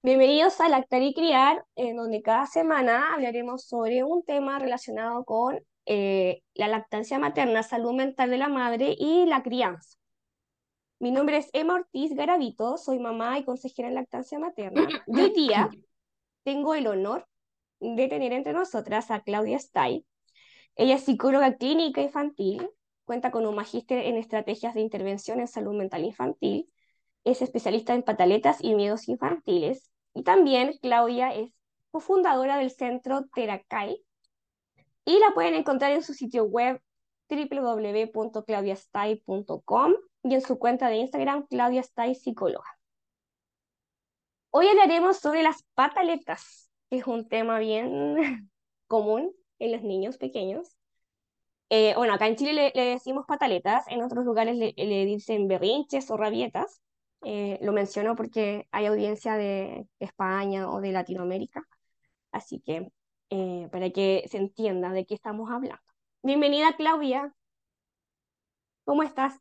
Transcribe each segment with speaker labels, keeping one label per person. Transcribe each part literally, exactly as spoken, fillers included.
Speaker 1: Bienvenidos a Lactar y Criar, en donde cada semana hablaremos sobre un tema relacionado con eh, la lactancia materna, salud mental de la madre y la crianza. Mi nombre es Emma Ortiz Garavito, soy mamá y consejera en lactancia materna. Y hoy día tengo el honor de tener entre nosotras a Claudia Stay. Ella es psicóloga clínica infantil, cuenta con un magíster en estrategias de intervención en salud mental infantil, es especialista en pataletas y miedos infantiles. Y también Claudia es cofundadora del centro Teracay y la pueden encontrar en su sitio web w w w punto claudia stay punto com y en su cuenta de Instagram Claudia Stay Psicóloga. Hoy hablaremos sobre las pataletas, que es un tema bien común en los niños pequeños. Eh, bueno, acá en Chile le, le decimos pataletas, en otros lugares le, le dicen berrinches o rabietas. Eh, lo menciono porque hay audiencia de España o de Latinoamérica, así que eh, para que se entienda de qué estamos hablando. Bienvenida, Claudia, ¿cómo estás?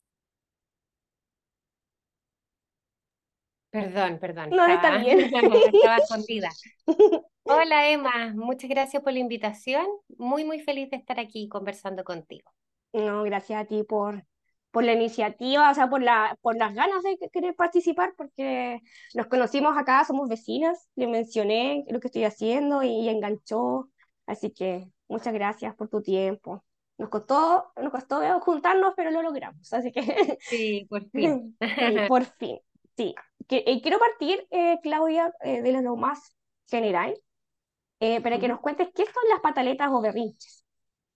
Speaker 2: Perdón, perdón,
Speaker 1: No, está
Speaker 2: estaba,
Speaker 1: bien.
Speaker 2: estaba escondida. Hola Emma, muchas gracias por la invitación. Muy, muy feliz de estar aquí conversando contigo.
Speaker 1: No, gracias a ti por, por la iniciativa, o sea, por la, por las ganas de que- querer participar, porque nos conocimos acá, somos vecinas, le mencioné lo que estoy haciendo y, enganchó, así que muchas gracias por tu tiempo. Nos costó, nos costó juntarnos, pero lo logramos, así que
Speaker 2: Sí, por fin.
Speaker 1: sí, por fin, sí. Que, eh, quiero partir, eh, Claudia, eh, de lo más general, eh, para que
Speaker 2: Ujú.
Speaker 1: nos cuentes qué son las pataletas o berrinches.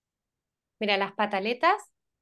Speaker 2: Mira, las pataletas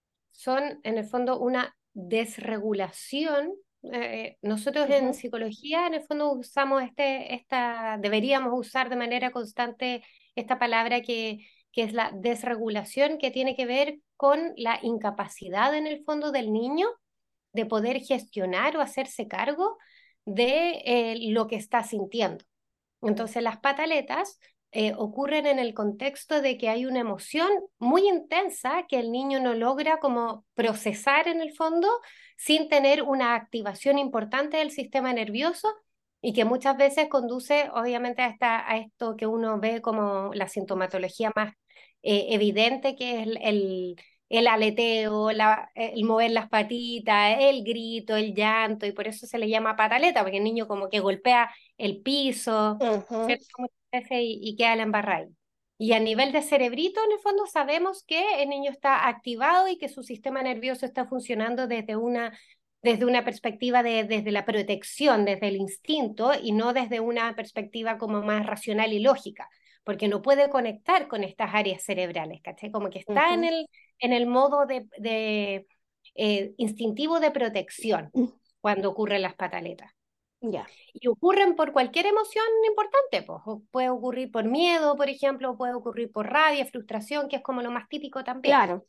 Speaker 2: son en el fondo una desregulación. Eh, nosotros en
Speaker 1: Ujú,
Speaker 2: psicología en el fondo usamos este, esta, deberíamos usar de manera constante esta palabra que, que es la desregulación, que tiene que ver con la incapacidad en el fondo del niño de poder gestionar o hacerse cargo de eh, lo que está sintiendo.
Speaker 1: mm,
Speaker 2: Entonces las pataletas eh, ocurren en el contexto de que hay una emoción muy intensa que el niño no logra como procesar en el fondo sin tener una activación importante del sistema nervioso y que muchas veces conduce obviamente a, esta, a esto que uno ve como la sintomatología más eh, evidente, que es el, el, el aleteo, la, el mover las patitas, el grito, el llanto, y por eso se le llama pataleta, porque el niño como que golpea el piso,
Speaker 1: ujú.
Speaker 2: ¿cierto? Muchas veces y, y queda la embarrada ahí. Y a nivel de cerebrito, en el fondo, sabemos que el niño está activado y que su sistema nervioso está funcionando desde una, desde una perspectiva de, desde la protección, desde el instinto, y no desde una perspectiva como más racional y lógica, porque no puede conectar con estas áreas cerebrales, ¿cachai? Como que está en
Speaker 1: Ujú.
Speaker 2: el, en el modo de, de eh, instintivo de protección cuando ocurren las pataletas.
Speaker 1: Ya,
Speaker 2: Y ocurren por cualquier emoción importante, pues. O puede ocurrir por miedo, por ejemplo, o puede ocurrir por rabia, frustración, que es como lo más típico también.
Speaker 1: claro.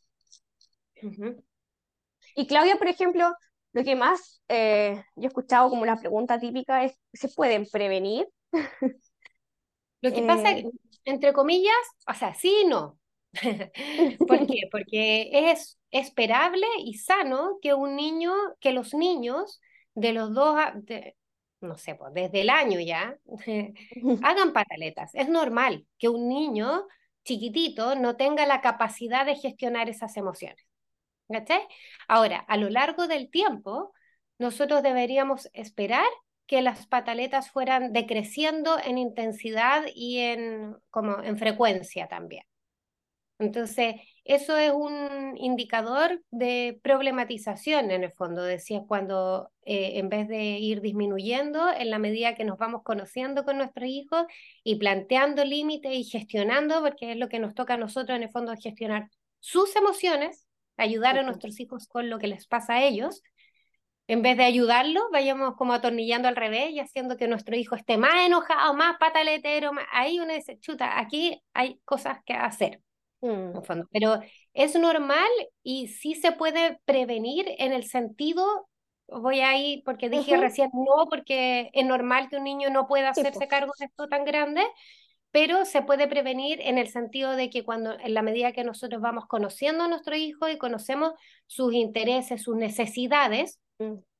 Speaker 2: Ujú.
Speaker 1: Y Claudia, por ejemplo, lo que más eh, yo he escuchado como la pregunta típica es, ¿se pueden prevenir?
Speaker 2: Lo que pasa,
Speaker 1: Eh,
Speaker 2: entre comillas, o sea, sí y no. ¿Por qué? Porque es esperable y sano que un niño, que los niños de los dos, a- de- no sé, pues desde el año ya, hagan pataletas. Es normal que un niño chiquitito no tenga la capacidad de gestionar esas emociones. ¿Cachai? Ahora, a lo largo del tiempo, nosotros deberíamos esperar que las pataletas fueran decreciendo en intensidad y en, como en frecuencia también. Entonces, eso es un indicador de problematización en el fondo, decía, cuando eh, en vez de ir disminuyendo, en la medida que nos vamos conociendo con nuestros hijos y planteando límites y gestionando, porque es lo que nos toca a nosotros en el fondo, gestionar sus emociones, ayudar a
Speaker 1: Ujú.
Speaker 2: nuestros hijos con lo que les pasa a ellos. En vez de ayudarlos, vayamos como atornillando al revés y haciendo que nuestro hijo esté más enojado, más pataletero, más... ahí uno dice, chuta, aquí hay cosas que hacer
Speaker 1: Mm,
Speaker 2: en fondo. Pero es normal y sí se puede prevenir en el sentido, voy ahí porque dije
Speaker 1: ujú.
Speaker 2: recién no, porque es normal que un niño no pueda
Speaker 1: Sí, po.
Speaker 2: hacerse cargo de esto tan grande, pero se puede prevenir en el sentido de que cuando, en la medida que nosotros vamos conociendo a nuestro hijo y conocemos sus intereses, sus necesidades,
Speaker 1: Mm,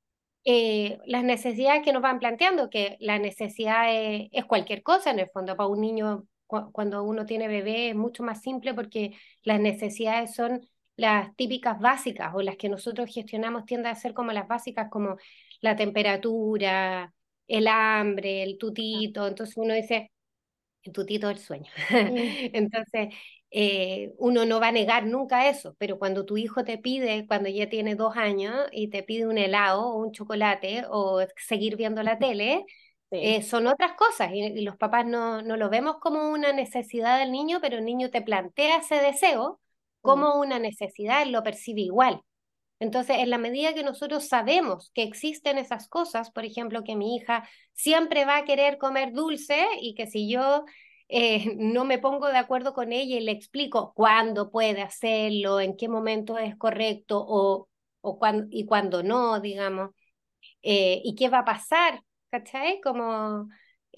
Speaker 2: eh, las necesidades que nos van planteando, que la necesidad es, es cualquier cosa en el fondo. Para un niño, cu- cuando uno tiene bebé, es mucho más simple porque las necesidades son las típicas básicas o las que nosotros gestionamos tienden a ser como las básicas, como la temperatura, el hambre, el tutito. Entonces uno dice, el tutito del sueño.
Speaker 1: Mm,
Speaker 2: Entonces, eh, uno no va a negar nunca eso, pero cuando tu hijo te pide, cuando ya tiene dos años y te pide un helado o un chocolate o seguir viendo la tele,
Speaker 1: sí.
Speaker 2: eh, son otras cosas y, y los papás no, no lo vemos como una necesidad del niño, pero el niño te plantea ese deseo
Speaker 1: Mm,
Speaker 2: como una necesidad, él lo percibe igual. Entonces, en la medida que nosotros sabemos que existen esas cosas, por ejemplo, que mi hija siempre va a querer comer dulce y que si yo eh, no me pongo de acuerdo con ella y le explico cuándo puede hacerlo, en qué momento es correcto o, o cuándo, y cuándo no, digamos, eh, y qué va a pasar, ¿cachai? Como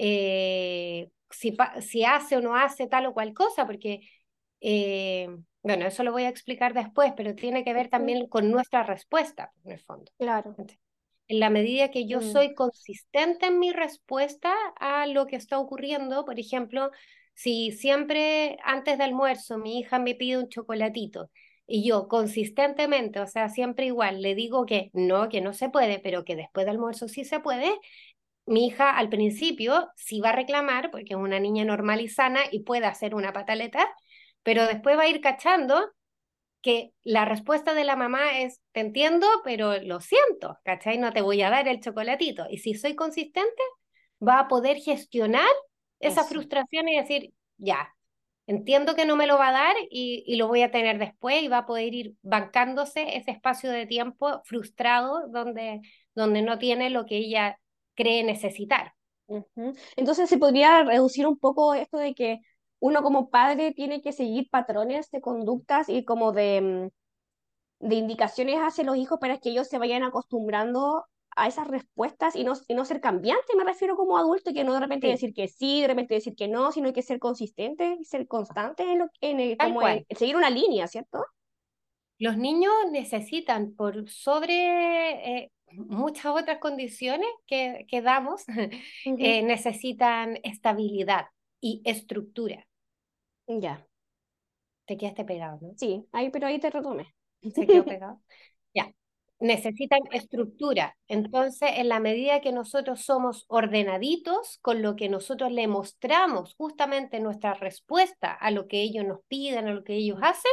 Speaker 2: eh, si, pa- si hace o no hace tal o cual cosa, porque eh, bueno, eso lo voy a explicar después, pero tiene que ver
Speaker 1: ujú,
Speaker 2: también con nuestra respuesta, en el fondo.
Speaker 1: claro.
Speaker 2: En la medida que yo
Speaker 1: Mm,
Speaker 2: soy consistente en mi respuesta a lo que está ocurriendo, por ejemplo, si siempre antes de almuerzo mi hija me pide un chocolatito y yo consistentemente, o sea, siempre igual, le digo que no, que no se puede, pero que después de almuerzo sí se puede, mi hija al principio sí va a reclamar porque es una niña normal y sana y puede hacer una pataleta, pero después va a ir cachando que la respuesta de la mamá es, te entiendo, pero lo siento, ¿cachai? No te voy a dar el chocolatito. Y si soy consistente, va a poder gestionar esa
Speaker 1: eso.
Speaker 2: frustración y decir, ya, entiendo que no me lo va a dar y, y lo voy a tener después y va a poder ir bancándose ese espacio de tiempo frustrado donde, donde no tiene lo que ella cree necesitar.
Speaker 1: Ujú. Entonces se podría reducir un poco esto de que uno como padre tiene que seguir patrones de conductas y como de, mm, de indicaciones hacia los hijos para que ellos se vayan acostumbrando a esas respuestas y no, y no ser cambiante, me refiero como adulto, que no de repente
Speaker 2: Sí,
Speaker 1: decir que sí, de repente decir que no, sino hay que ser consistente y ser constante en, lo, en el,
Speaker 2: tal
Speaker 1: como en,
Speaker 2: cual.
Speaker 1: en seguir una línea, ¿cierto?
Speaker 2: Los niños necesitan, por sobre eh, muchas otras condiciones que, que damos,
Speaker 1: Ujú.
Speaker 2: eh, necesitan estabilidad y estructura.
Speaker 1: Ya,
Speaker 2: Te quedaste pegado, ¿no?
Speaker 1: sí, ahí, pero ahí te retomé.
Speaker 2: ¿Se quedó pegado? Ya. Necesitan estructura. Entonces, en la medida que nosotros somos ordenaditos, con lo que nosotros le mostramos justamente nuestra respuesta a lo que ellos nos piden, a lo que ellos hacen,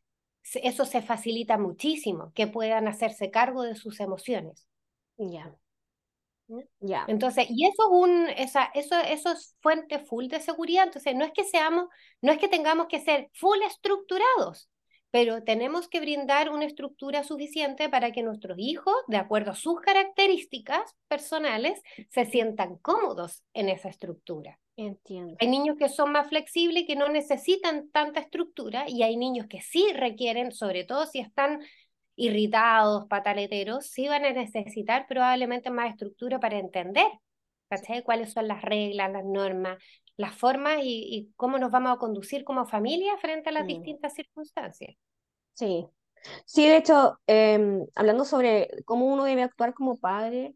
Speaker 2: se- eso se facilita muchísimo, que puedan hacerse cargo de sus emociones.
Speaker 1: Ya,
Speaker 2: ¿Mm?
Speaker 1: ya.
Speaker 2: Entonces, y eso es un, esa, eso, eso es fuente full de seguridad. Entonces, no es que seamos, no es que tengamos que ser full estructurados, pero tenemos que brindar una estructura suficiente para que nuestros hijos, de acuerdo a sus características personales, se sientan cómodos en esa estructura.
Speaker 1: Entiendo.
Speaker 2: Hay niños que son más flexibles y que no necesitan tanta estructura, y hay niños que sí requieren, sobre todo si están irritados, pataleteros, sí van a necesitar probablemente más estructura para entender, ¿cachai? Cuáles son las reglas, las normas, las formas y, y cómo nos vamos a conducir como familia frente a las
Speaker 1: Mm,
Speaker 2: distintas circunstancias.
Speaker 1: sí. Sí, de hecho, em, hablando sobre cómo uno debe actuar como padre,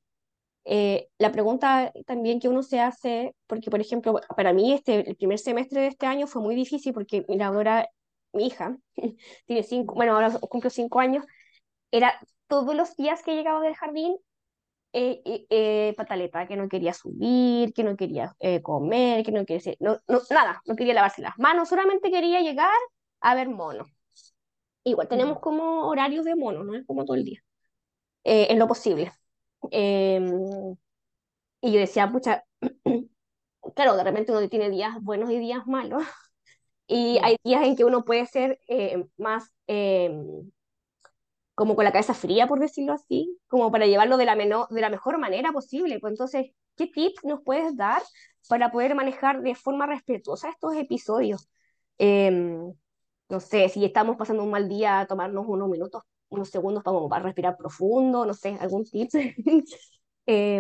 Speaker 1: eh, la pregunta también que uno se hace, porque por ejemplo, para mí este, el primer semestre de este año fue muy difícil porque mira, ahora mi hija tiene cinco, bueno, ahora cumple cinco años, era todos los días que llegaba del jardín eh, eh, eh, pataleta, que no quería subir, que no quería eh, comer, que no quería, hacer- no, no, nada, no quería lavarse las manos, solamente quería llegar a ver monos. Igual tenemos
Speaker 2: Ujú.
Speaker 1: como horarios de monos, no es como todo el día, eh, en lo posible. Em, y yo decía, pucha, claro, de repente uno tiene días buenos y días malos, y hay
Speaker 2: Sí.
Speaker 1: días en que uno puede ser eh, más eh, como con la cabeza fría, por decirlo así, como para llevarlo de la, menor, de la mejor manera posible. Pues entonces, ¿qué tips nos puedes dar para poder manejar de forma respetuosa estos episodios? Eh, no sé, si estamos pasando un mal día, tomarnos unos minutos, unos segundos para, como para respirar profundo, no sé, algún tip eh,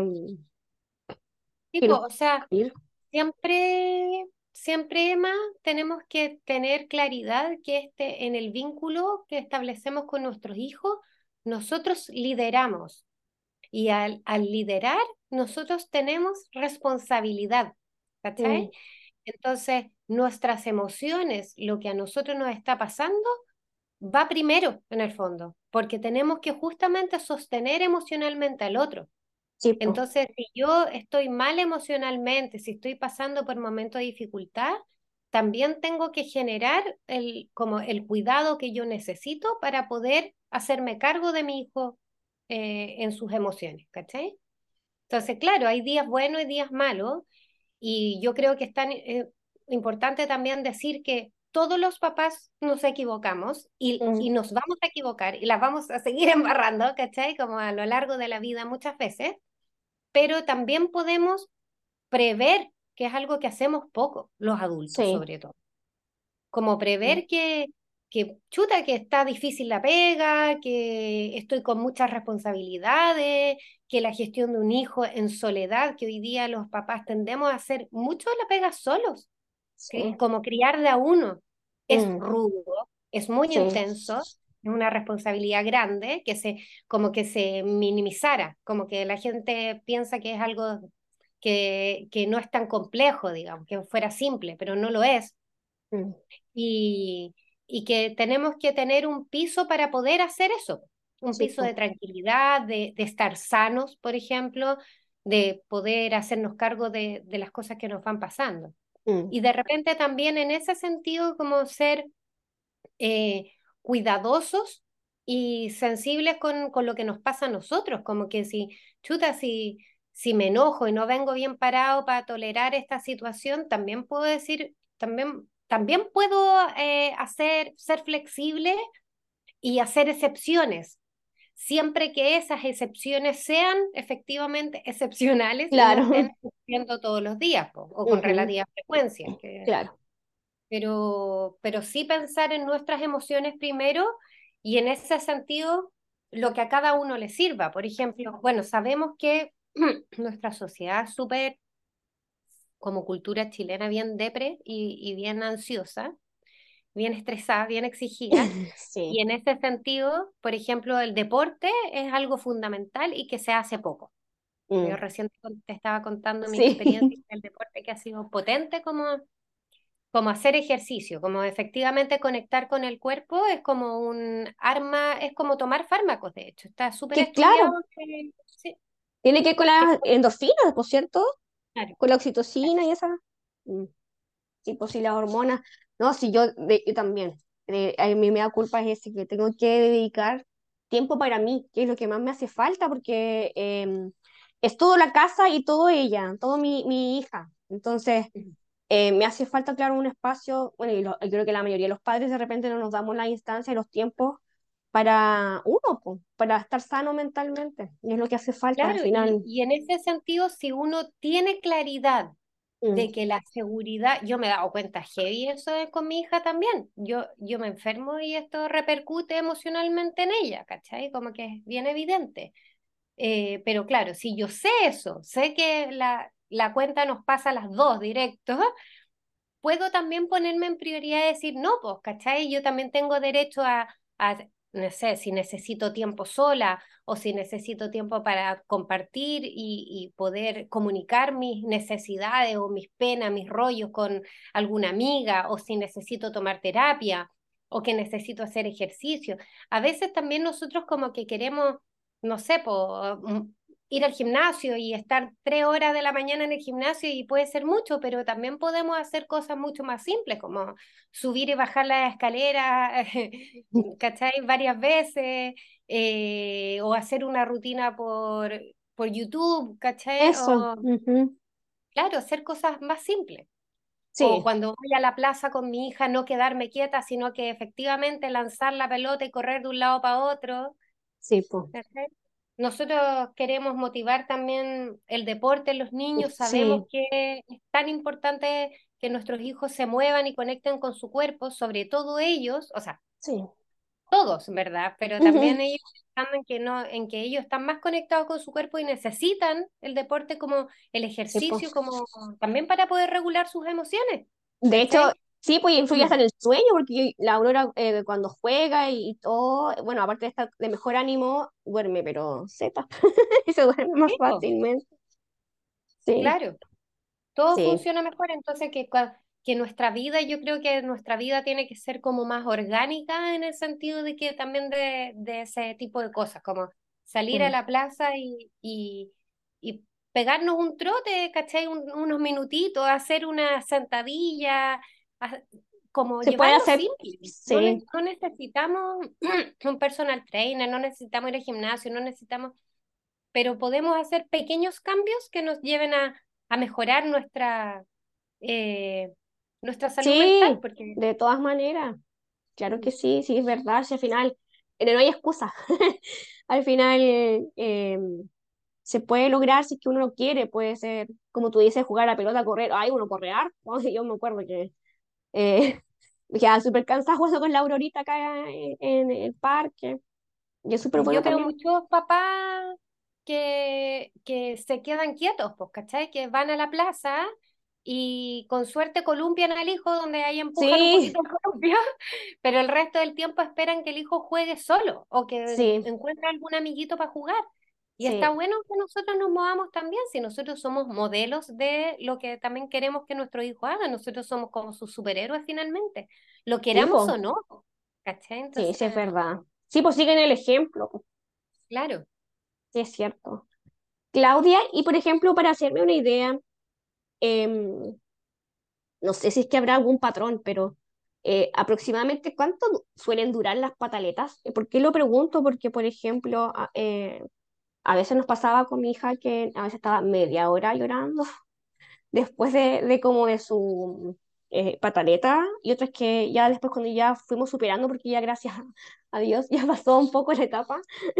Speaker 1: que
Speaker 2: Tipo,
Speaker 1: nos
Speaker 2: o sea,
Speaker 1: pueda ir.
Speaker 2: siempre, siempre, Emma, tenemos que tener claridad que este, en el vínculo que establecemos con nuestros hijos, nosotros lideramos. Y al, al liderar, nosotros tenemos responsabilidad,
Speaker 1: mm,
Speaker 2: ¿cachai? Entonces, nuestras emociones, lo que a nosotros nos está pasando, va primero en el fondo, porque tenemos que justamente sostener emocionalmente al otro.
Speaker 1: sí, po,
Speaker 2: Entonces, si yo estoy mal emocionalmente, si estoy pasando por momentos de dificultad, también tengo que generar el, como el cuidado que yo necesito para poder hacerme cargo de mi hijo eh, en sus emociones, ¿cachai? Entonces, claro, hay días buenos y días malos, y yo creo que es tan eh, importante también decir que todos los papás nos equivocamos y,
Speaker 1: mm,
Speaker 2: y nos vamos a equivocar y las vamos a seguir embarrando, ¿cachai? Como a lo largo de la vida muchas veces, pero también podemos prever, que es algo que hacemos poco, los adultos
Speaker 1: sí,
Speaker 2: sobre todo, como
Speaker 1: mm,
Speaker 2: prever que, que chuta, que está difícil la pega, que estoy con muchas responsabilidades, que la gestión de un hijo en soledad, que hoy día los papás tendemos a hacer mucho de la pega solos, cri-
Speaker 1: sí,
Speaker 2: como criar de a uno, es
Speaker 1: mm,
Speaker 2: rudo, es muy
Speaker 1: sí,
Speaker 2: intenso. Es una responsabilidad grande que se, como que se minimizara, como que la gente piensa que es algo que, que no es tan complejo, digamos, que fuera simple, pero no lo es.
Speaker 1: mm,
Speaker 2: Y, y que tenemos que tener un piso para poder hacer eso, un
Speaker 1: sí,
Speaker 2: piso de
Speaker 1: po,
Speaker 2: tranquilidad, de, de estar sanos, por ejemplo, de poder hacernos cargo de, de las cosas que nos van pasando.
Speaker 1: mm,
Speaker 2: Y de repente también en ese sentido, como ser eh, cuidadosos y sensibles con, con lo que nos pasa a nosotros, como que si, chuta, si, si me enojo y no vengo bien parado para tolerar esta situación, también puedo decir, también, también puedo eh, hacer, ser flexible y hacer excepciones, siempre que esas excepciones sean efectivamente excepcionales y no estén
Speaker 1: claro,
Speaker 2: ocurriendo todos los días, po, o con
Speaker 1: ujú,
Speaker 2: relativa frecuencia, que
Speaker 1: claro,
Speaker 2: pero, pero sí pensar en nuestras emociones primero y en ese sentido lo que a cada uno le sirva. Por ejemplo, bueno, sabemos que nuestra sociedad es súper, como cultura chilena, bien depre y, y bien ansiosa, bien estresada, bien exigida.
Speaker 1: sí,
Speaker 2: Y en ese sentido, por ejemplo, el deporte es algo fundamental y que se hace poco. Yo
Speaker 1: mm,
Speaker 2: recién te te estaba contando mi
Speaker 1: sí,
Speaker 2: experiencia en el deporte que ha sido potente como como hacer ejercicio, como efectivamente conectar con el cuerpo es como un arma, es como tomar fármacos, de hecho, está súper
Speaker 1: que
Speaker 2: estudiado
Speaker 1: claro,
Speaker 2: que, sí,
Speaker 1: tiene que ver con
Speaker 2: que-
Speaker 1: las endorfinas, por cierto,
Speaker 2: claro,
Speaker 1: con la
Speaker 2: claro.
Speaker 1: oxitocina y esa, mm, sí, pues sí, las hormonas, no, sí, yo, de- yo también, eh, a mí me da culpa es ese, que tengo que dedicar tiempo para mí, que es lo que más me hace falta, porque em, es todo la casa y todo ella, todo mi, mi hija, entonces
Speaker 2: Ujú.
Speaker 1: eh, me hace falta, claro, un espacio, bueno, y lo- yo creo que la mayoría de los padres de repente no nos damos la instancia y los tiempos para uno, po, para estar sano mentalmente, y es lo que hace falta al
Speaker 2: Claro, y,
Speaker 1: final.
Speaker 2: y en ese sentido, si uno tiene claridad
Speaker 1: Mm,
Speaker 2: de que la seguridad, yo me he dado cuenta heavy eso es con mi hija también, yo, yo me enfermo y esto repercute emocionalmente en ella, ¿cachai? Como que es bien evidente. Eh, pero claro, si yo sé eso, sé que la, la cuenta nos pasa a las dos directo, puedo también ponerme en prioridad y decir, no, pues, ¿cachai? Yo también tengo derecho a, a, no sé, si necesito tiempo sola o si necesito tiempo para compartir y, y poder comunicar mis necesidades o mis penas, mis rollos con alguna amiga, o si necesito tomar terapia o que necesito hacer ejercicio. A veces también nosotros como que queremos, no sé, po, mm, ir al gimnasio y estar tres horas de la mañana en el gimnasio y puede ser mucho, pero también podemos hacer cosas mucho más simples, como subir y bajar la escalera, ¿cachai? Varias veces, eh, o hacer una rutina por, por YouTube, ¿cachai?
Speaker 1: eso,
Speaker 2: O,
Speaker 1: ujú,
Speaker 2: claro, hacer cosas más simples. O
Speaker 1: sí,
Speaker 2: cuando voy a la plaza con mi hija, no quedarme quieta, sino que efectivamente lanzar la pelota y correr de un lado para otro.
Speaker 1: sí, pues,
Speaker 2: ¿Cachai? Nosotros queremos motivar también el deporte en los niños, sabemos
Speaker 1: sí,
Speaker 2: que es tan importante que nuestros hijos se muevan y conecten con su cuerpo, sobre todo ellos, o sea,
Speaker 1: sí,
Speaker 2: todos, ¿verdad? Pero
Speaker 1: ujú,
Speaker 2: también ellos pensando en que no, en que ellos están más conectados con su cuerpo y necesitan el deporte como el
Speaker 1: sí,
Speaker 2: ejercicio,
Speaker 1: pues.
Speaker 2: como también para poder regular sus emociones,
Speaker 1: De hecho,
Speaker 2: ¿cachai?
Speaker 1: Sí, pues influye hasta
Speaker 2: Mm.
Speaker 1: en el sueño, porque la Aurora eh, cuando juega y, y todo, bueno, aparte de estar de mejor ánimo, duerme, pero sepa, y se duerme más
Speaker 2: Sí, po,
Speaker 1: fácilmente. Sí,
Speaker 2: claro, todo
Speaker 1: sí,
Speaker 2: funciona mejor, entonces que, cua- que nuestra vida, yo creo que nuestra vida tiene que ser como más orgánica en el sentido de que también de, de ese tipo de cosas, como salir a
Speaker 1: mm.
Speaker 2: la plaza y, y, y pegarnos un trote, ¿cachai? Un- unos minutitos, hacer una sentadilla, ha- como
Speaker 1: Se puede
Speaker 2: llevarlo
Speaker 1: hacer,
Speaker 2: simple. No, ne-
Speaker 1: sí,
Speaker 2: no necesitamos un personal trainer, no necesitamos ir al gimnasio, no necesitamos, pero podemos hacer pequeños cambios que nos lleven a, a mejorar nuestra, eh, nuestra salud mental,
Speaker 1: sí,
Speaker 2: porque
Speaker 1: de todas maneras, claro
Speaker 2: mm,
Speaker 1: que sí, sí, es verdad, si al final eh, no hay excusa, al final eh, se puede lograr si es que uno lo quiere, puede ser, como tú dices, jugar a la pelota, correr, ay, uno corre harto, yo me acuerdo que eh, me quedaba súper cansada jugando con la Aurorita acá en, en el parque, y es súper bueno
Speaker 2: yo veo
Speaker 1: también.
Speaker 2: muchos papás que, que se quedan quietos, pues, ¿cachai? Que van a la plaza y con suerte columpian al hijo donde ahí empujan un
Speaker 1: Sí,
Speaker 2: poquito el columpio, pero el resto del tiempo esperan que el hijo juegue solo o que en-
Speaker 1: sí,
Speaker 2: encuentre algún amiguito para jugar. Y está
Speaker 1: sí,
Speaker 2: bueno que nosotros nos movamos también, si nosotros somos modelos de lo que también queremos que nuestro hijo haga, nosotros somos como sus superhéroes finalmente, lo
Speaker 1: sí,
Speaker 2: queramos
Speaker 1: pues,
Speaker 2: o no, ¿cachai?
Speaker 1: sí,
Speaker 2: Entonces,
Speaker 1: sí, es verdad. Sí, pues siguen el ejemplo, po.
Speaker 2: claro.
Speaker 1: Sí, es cierto. Claudia, y por ejemplo, para hacerme una idea, em, no sé si es que habrá algún patrón, pero eh, aproximadamente cuánto du- suelen durar las pataletas. Eh, ¿Por qué lo pregunto? Porque, por ejemplo, a, eh, a veces nos pasaba con mi hija que a veces estaba media hora llorando después de, de como de su eh, pataleta, y otras que ya después cuando ya fuimos superando, porque ya gracias a Dios ya pasó un poco la etapa,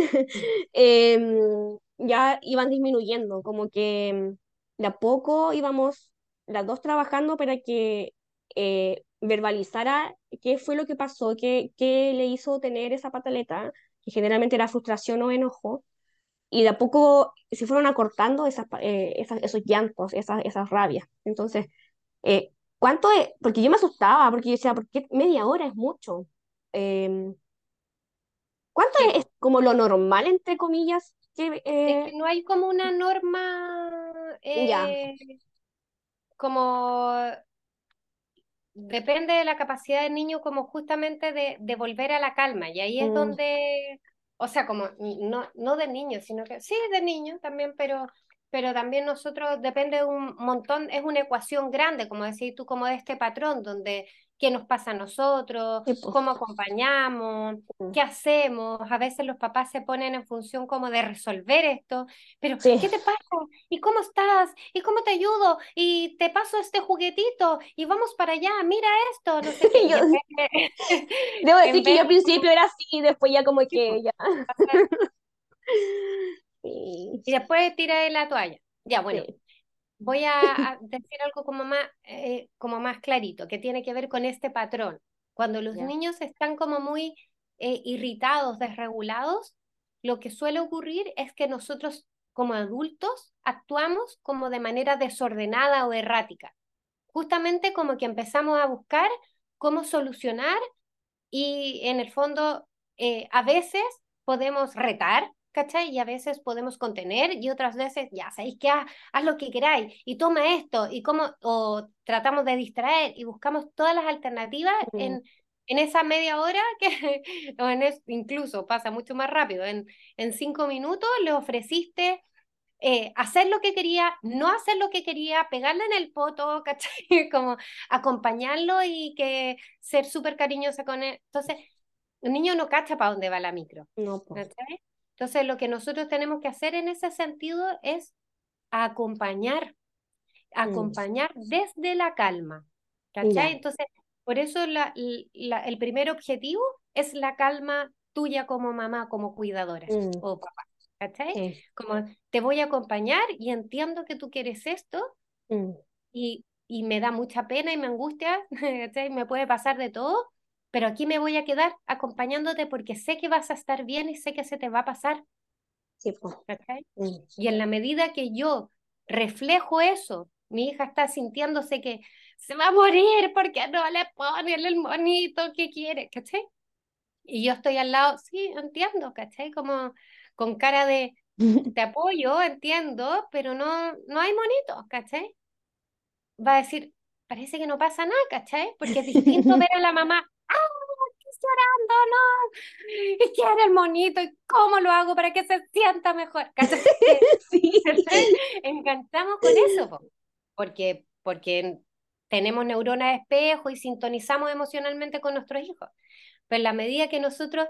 Speaker 1: em, ya iban disminuyendo, como que em, de a poco íbamos las dos trabajando para que eh, verbalizara qué fue lo que pasó, qué, qué le hizo tener esa pataleta, que generalmente era frustración o enojo, y de a poco se fueron acortando esas, pa- eh, esas- esos llantos, esas, esas rabias. Entonces, eh, ¿cuánto es? Porque yo me asustaba, porque yo decía, ¿por qué media hora es mucho? Em, ¿cuánto
Speaker 2: Sí,
Speaker 1: es, es
Speaker 2: po.
Speaker 1: como lo normal, entre comillas? Que,
Speaker 2: Es que
Speaker 1: eh,
Speaker 2: no hay como una norma
Speaker 1: ya,
Speaker 2: eh, como depende de la capacidad del niño como justamente de, de volver a la calma. Y ahí es
Speaker 1: mm,
Speaker 2: donde, o sea, como no, no del niño, sino que sí del niño también, pero, pero también nosotros depende de un montón, es una ecuación grande, como decís tú, como de este patrón, donde qué nos pasa a nosotros,
Speaker 1: sí, po,
Speaker 2: cómo acompañamos.
Speaker 1: mm,
Speaker 2: ¿Qué hacemos? A veces los papás se ponen en función como de resolver esto, pero
Speaker 1: sí.
Speaker 2: ¿qué te pasa? ¿Y cómo estás? ¿Y cómo te ayudo? Y te paso este juguetito y vamos para allá, mira esto, no sé qué.
Speaker 1: Yo,
Speaker 2: Y en vez de,
Speaker 1: debo decir
Speaker 2: en
Speaker 1: que
Speaker 2: vez
Speaker 1: yo al
Speaker 2: de
Speaker 1: principio
Speaker 2: como,
Speaker 1: era así, y después ya como
Speaker 2: tipo,
Speaker 1: que ya.
Speaker 2: hacer-
Speaker 1: Sí,
Speaker 2: y después tira la toalla. Ya, bueno,
Speaker 1: sí,
Speaker 2: voy a, a decir algo como más, eh, como más clarito, que tiene que ver con este patrón. Cuando los
Speaker 1: ya.
Speaker 2: niños están como muy eh, irritados, desregulados, lo que suele ocurrir es que nosotros como adultos actuamos como de manera desordenada o errática. Justamente como que empezamos a buscar cómo solucionar y en el fondo eh, a veces podemos retar, ¿cachai? Y a veces podemos contener y otras veces, ya sabéis que haz, haz lo que queráis y toma esto y cómo, o tratamos de distraer y buscamos todas las alternativas
Speaker 1: Mm,
Speaker 2: en, en esa media hora que, o en es, incluso pasa mucho más rápido, en, en cinco minutos le ofreciste eh, hacer lo que quería, no hacer lo que quería, pegarle en el poto, ¿cachai? Como acompañarlo y que ser súper cariñosa con él. Entonces, el niño no cacha para dónde va la micro,
Speaker 1: no, pues.
Speaker 2: ¿cachai? Entonces, lo que nosotros tenemos que hacer en ese sentido es acompañar,
Speaker 1: Mm,
Speaker 2: acompañar desde la calma, ¿cachai?
Speaker 1: ya.
Speaker 2: Entonces, por eso la- la- el primer objetivo es la calma tuya como mamá, como cuidadora
Speaker 1: Mm,
Speaker 2: o papá, ¿cachai?
Speaker 1: sí.
Speaker 2: Como te voy a acompañar y entiendo que tú quieres esto
Speaker 1: Mm,
Speaker 2: y, y me da mucha pena y me angustia, ¿cachai? Me puede pasar de todo, pero aquí me voy a quedar acompañándote porque sé que vas a estar bien y sé que se te va a pasar,
Speaker 1: sí, pues.
Speaker 2: ¿cachai?
Speaker 1: Mm,
Speaker 2: Y en la medida que yo reflejo eso, mi hija está sintiéndose que se va a morir porque no le ponen el monito que quiere, ¿cachai? Y yo estoy al lado, sí, entiendo, ¿cachai? Como con cara de, te apoyo, entiendo, pero no, no hay monitos, ¿cachai? Va a decir, parece que no pasa nada, ¿cachai? Porque es distinto ver a la mamá, ¡ah, que está llorando, no! Y quiere el monito, ¿y cómo lo hago para que se sienta mejor? ¿Cachai? Que
Speaker 1: Sí.
Speaker 2: enganchamos con eso, po. Porque, porque tenemos neuronas de espejo y sintonizamos emocionalmente con nuestros hijos. Pero en la medida que nosotros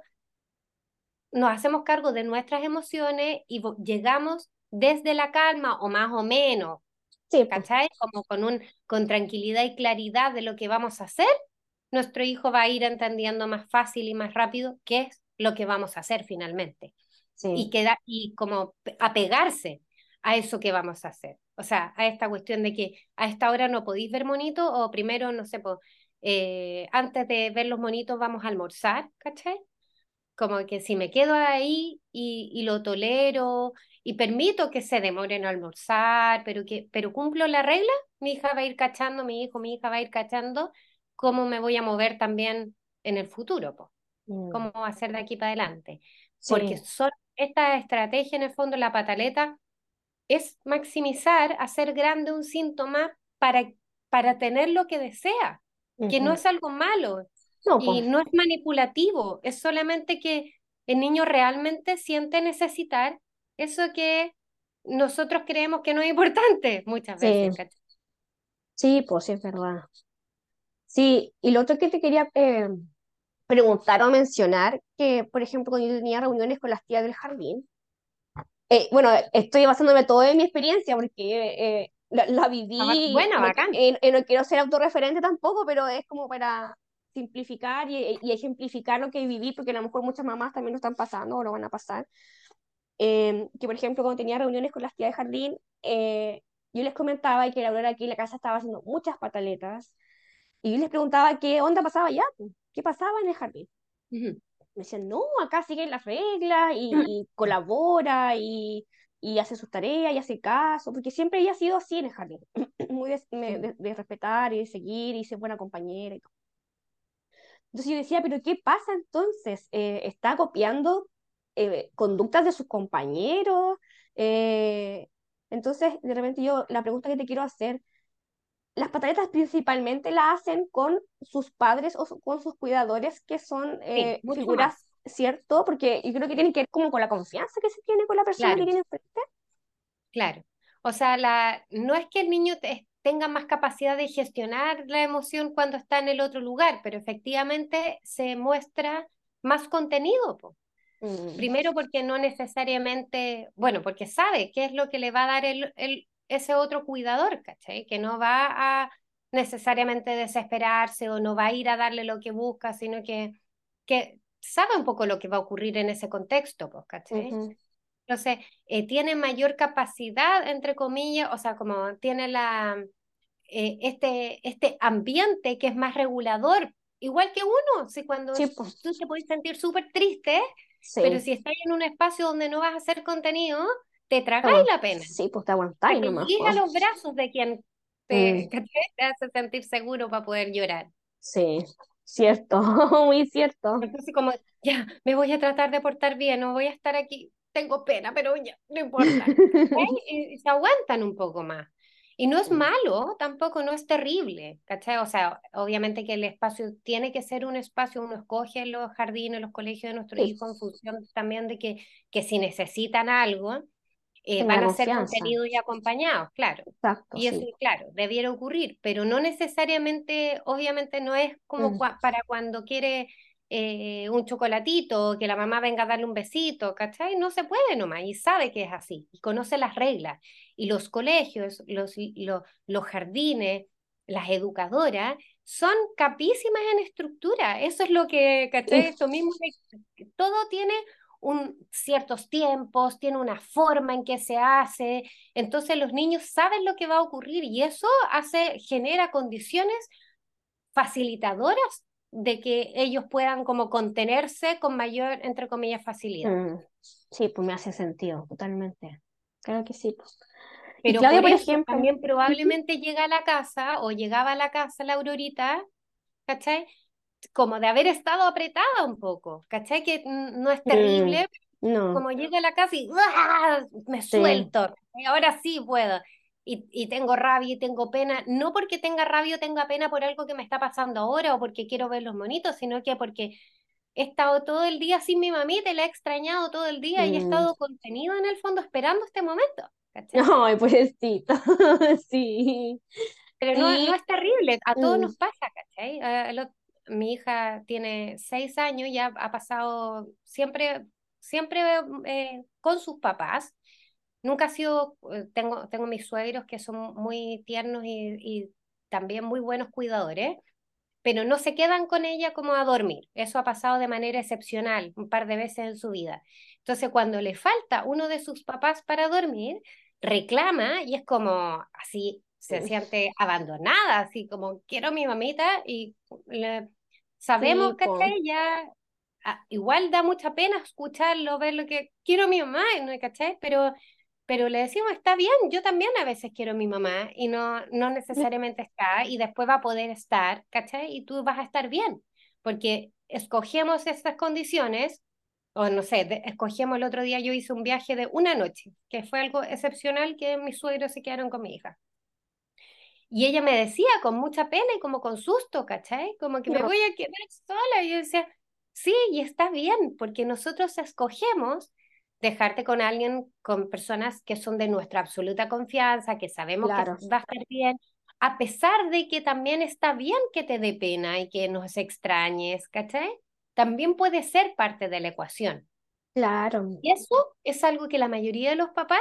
Speaker 2: nos hacemos cargo de nuestras emociones y vo- llegamos desde la calma o más o menos,
Speaker 1: Sí, pues,
Speaker 2: ¿cachai? Como con un, con tranquilidad y claridad de lo que vamos a hacer, nuestro hijo va a ir entendiendo más fácil y más rápido qué es lo que vamos a hacer finalmente. Y,
Speaker 1: sí.
Speaker 2: queda, y como pe- apegarse a eso que vamos a hacer. O sea, a esta cuestión de que a esta hora no podéis ver monitos o primero, no sé, po, eh, antes de ver los monitos vamos a almorzar, ¿cachai? Como que si me quedo ahí y, y lo tolero y permito que se demoren en almorzar, pero que pero cumplo la regla, mi hija va a ir cachando, mi hijo, mi hija va a ir cachando cómo me voy a mover también en el futuro, po,
Speaker 1: Mm,
Speaker 2: cómo va a ser de aquí para adelante. Porque
Speaker 1: sí.
Speaker 2: son esta estrategia, en el fondo, la pataleta, es maximizar, hacer grande un síntoma para, para tener lo que desea, que no
Speaker 1: Ujú.
Speaker 2: es algo malo
Speaker 1: No,
Speaker 2: y
Speaker 1: pues,
Speaker 2: no es manipulativo, es solamente que el niño realmente siente necesitar eso que nosotros creemos que no es importante muchas
Speaker 1: sí,
Speaker 2: veces, ¿cachai?
Speaker 1: sí, pues sí, es verdad. Sí, y lo otro que te quería eh, preguntar o mencionar, que por ejemplo cuando yo tenía reuniones con las tías del jardín, eh, bueno, estoy basándome todo en mi experiencia porque eh, la, la
Speaker 2: Ah, ba-
Speaker 1: viví,
Speaker 2: bueno,
Speaker 1: no, qui-
Speaker 2: bacán.
Speaker 1: eh, eh, no quiero ser autorreferente tampoco, pero es como para simplificar y, y ejemplificar lo que viví, porque a lo mejor muchas mamás también lo están pasando o lo van a pasar. Eh, que por ejemplo cuando tenía reuniones con las tías de jardín, eh, yo les comentaba que la Aurora aquí en la casa estaba haciendo muchas pataletas y yo les preguntaba qué onda pasaba allá, pues, qué pasaba en el jardín.
Speaker 2: Ujú.
Speaker 1: Me decían, no, acá siguen las reglas y, y colabora y, y hace sus tareas y hace caso, porque siempre había sido así en el jardín, muy de, me- de- de respetar y de seguir y ser buena compañera y todo. Entonces yo decía, pero ¿qué pasa entonces? Eh, ¿está copiando eh, conductas de sus compañeros? Eh, entonces, de repente yo, la pregunta que te quiero hacer, las pataletas principalmente la hacen con sus padres o su- con sus cuidadores, que son
Speaker 2: Sí,
Speaker 1: eh,
Speaker 2: mucho más,
Speaker 1: figuras, ¿cierto? Porque yo creo que tienen que ver como con la confianza que se tiene con la persona que
Speaker 2: claro.
Speaker 1: tiene enfrente.
Speaker 2: Claro. O sea, la, no es que el niño te- tenga más capacidad de gestionar la emoción cuando está en el otro lugar, pero efectivamente se muestra más contenido, po.
Speaker 1: Mm,
Speaker 2: Primero porque no necesariamente, bueno, porque sabe qué es lo que le va a dar el, el- ese otro cuidador, ¿cachai? Que no va a necesariamente desesperarse o no va a ir a darle lo que busca, sino que, que sabe un poco lo que va a ocurrir en ese contexto, pues, ¿cachai?
Speaker 1: ujú.
Speaker 2: Entonces, eh, tiene mayor capacidad, entre comillas, o sea, como tiene la, eh, este, este ambiente que es más regulador, igual que uno, si cuando
Speaker 1: Sí, pues,
Speaker 2: tú te puedes sentir súper triste, pero
Speaker 1: sí.
Speaker 2: si estás en un espacio donde no vas a hacer contenido, te
Speaker 1: Te
Speaker 2: tragáis
Speaker 1: aguant-
Speaker 2: la pena,
Speaker 1: sí, pues te
Speaker 2: hasta
Speaker 1: aguantáis
Speaker 2: que
Speaker 1: nomás,
Speaker 2: llegues a
Speaker 1: pues.
Speaker 2: los brazos de quien te,
Speaker 1: Mm,
Speaker 2: que te te hace sentir seguro para poder llorar.
Speaker 1: sí, cierto, muy cierto.
Speaker 2: Entonces, como, ya, me voy a tratar de portar bien, no voy a estar aquí, tengo pena, pero ya, no importa. ¿Cachai? Y, y se aguantan un poco más. Y no es
Speaker 1: Mm,
Speaker 2: malo, tampoco no es terrible, ¿cachai? O sea, obviamente que el espacio tiene que ser un espacio, uno escoge los jardines, los colegios de nuestros
Speaker 1: sí,
Speaker 2: hijos en función también de que, que si necesitan algo, eh,
Speaker 1: tenga la
Speaker 2: van a ser
Speaker 1: confianza.
Speaker 2: contenidos y acompañados, claro.
Speaker 1: Exacto,
Speaker 2: Y eso,
Speaker 1: sí.
Speaker 2: claro, debiera ocurrir, pero no necesariamente, obviamente no es como
Speaker 1: Mm,
Speaker 2: cua- para cuando quiere eh, un chocolatito, que la mamá venga a darle un besito, ¿cachai? No se puede nomás, y sabe que es así, y conoce las reglas. Y los colegios, los, los, los jardines, las educadoras, son capísimas en estructura. Eso es lo que, ¿cachai?
Speaker 1: sí,
Speaker 2: Esto mismo, de que todo tiene un, ciertos tiempos, tiene una forma en que se hace, entonces los niños saben lo que va a ocurrir y eso hace, genera condiciones facilitadoras de que ellos puedan como contenerse con mayor, entre comillas, facilidad.
Speaker 1: mm, sí, pues me hace sentido, totalmente. Claro que sí, pues. Y
Speaker 2: Pero
Speaker 1: Claudia,
Speaker 2: por
Speaker 1: por
Speaker 2: eso
Speaker 1: ejemplo,
Speaker 2: también
Speaker 1: ujú,
Speaker 2: probablemente llega a la casa o llegaba a la casa la Aurorita, ¿cachai? Como de haber estado apretada un poco, ¿cachai? Que mm, no es
Speaker 1: mm,
Speaker 2: terrible,
Speaker 1: no,
Speaker 2: como llego a la casa y ¡ah! Me
Speaker 1: sí,
Speaker 2: suelto, y ahora sí puedo. Y, y tengo rabia y tengo pena, no porque tenga rabia o tenga pena por algo que me está pasando ahora o porque quiero ver los monitos, sino que porque he estado todo el día sin mi mamita y la he extrañado todo el día y he
Speaker 1: mm.
Speaker 2: estado contenido en el fondo esperando este momento, ¿cachai?
Speaker 1: Ay, pobrecito, sí,
Speaker 2: Pero no,
Speaker 1: sí,
Speaker 2: no es terrible, a todos
Speaker 1: mm,
Speaker 2: nos pasa, ¿cachai? A- a lo- mi hija tiene seis años, ya ha pasado siempre, siempre eh, con sus papás. Nunca ha sido, eh, tengo, tengo mis suegros que son muy tiernos y, y también muy buenos cuidadores, pero no se quedan con ella como a dormir. Eso ha pasado de manera excepcional un par de veces en su vida. Entonces, cuando le falta uno de sus papás para dormir, reclama y es como así, se
Speaker 1: mm,
Speaker 2: siente abandonada, así como quiero a mi mamita y le- sabemos,
Speaker 1: sí, po,
Speaker 2: ¿cachai? Ya, ah, igual da mucha pena escucharlo, ver lo que quiero a mi mamá, ¿no? ¿Cachai? Pero pero le decimos, está bien, yo también a veces quiero a mi mamá y no, no necesariamente está y después va a poder estar, ¿cachai? Y tú vas a estar bien, porque escogemos estas condiciones, o no sé, de- escogemos el otro día, yo hice un viaje de una noche, que fue algo excepcional que mis suegros se quedaron con mi hija. Y ella me decía con mucha pena y como con susto, ¿cachai? Como que me
Speaker 1: no,
Speaker 2: voy a quedar sola. Y yo decía, sí, y está bien, porque nosotros escogemos dejarte con alguien, con personas que son de nuestra absoluta confianza, que sabemos que
Speaker 1: claro,
Speaker 2: va a estar bien, a pesar de que también está bien que te dé pena y que nos extrañes, ¿cachai? También puede ser parte de la ecuación.
Speaker 1: claro,
Speaker 2: Y eso es algo que la mayoría de los papás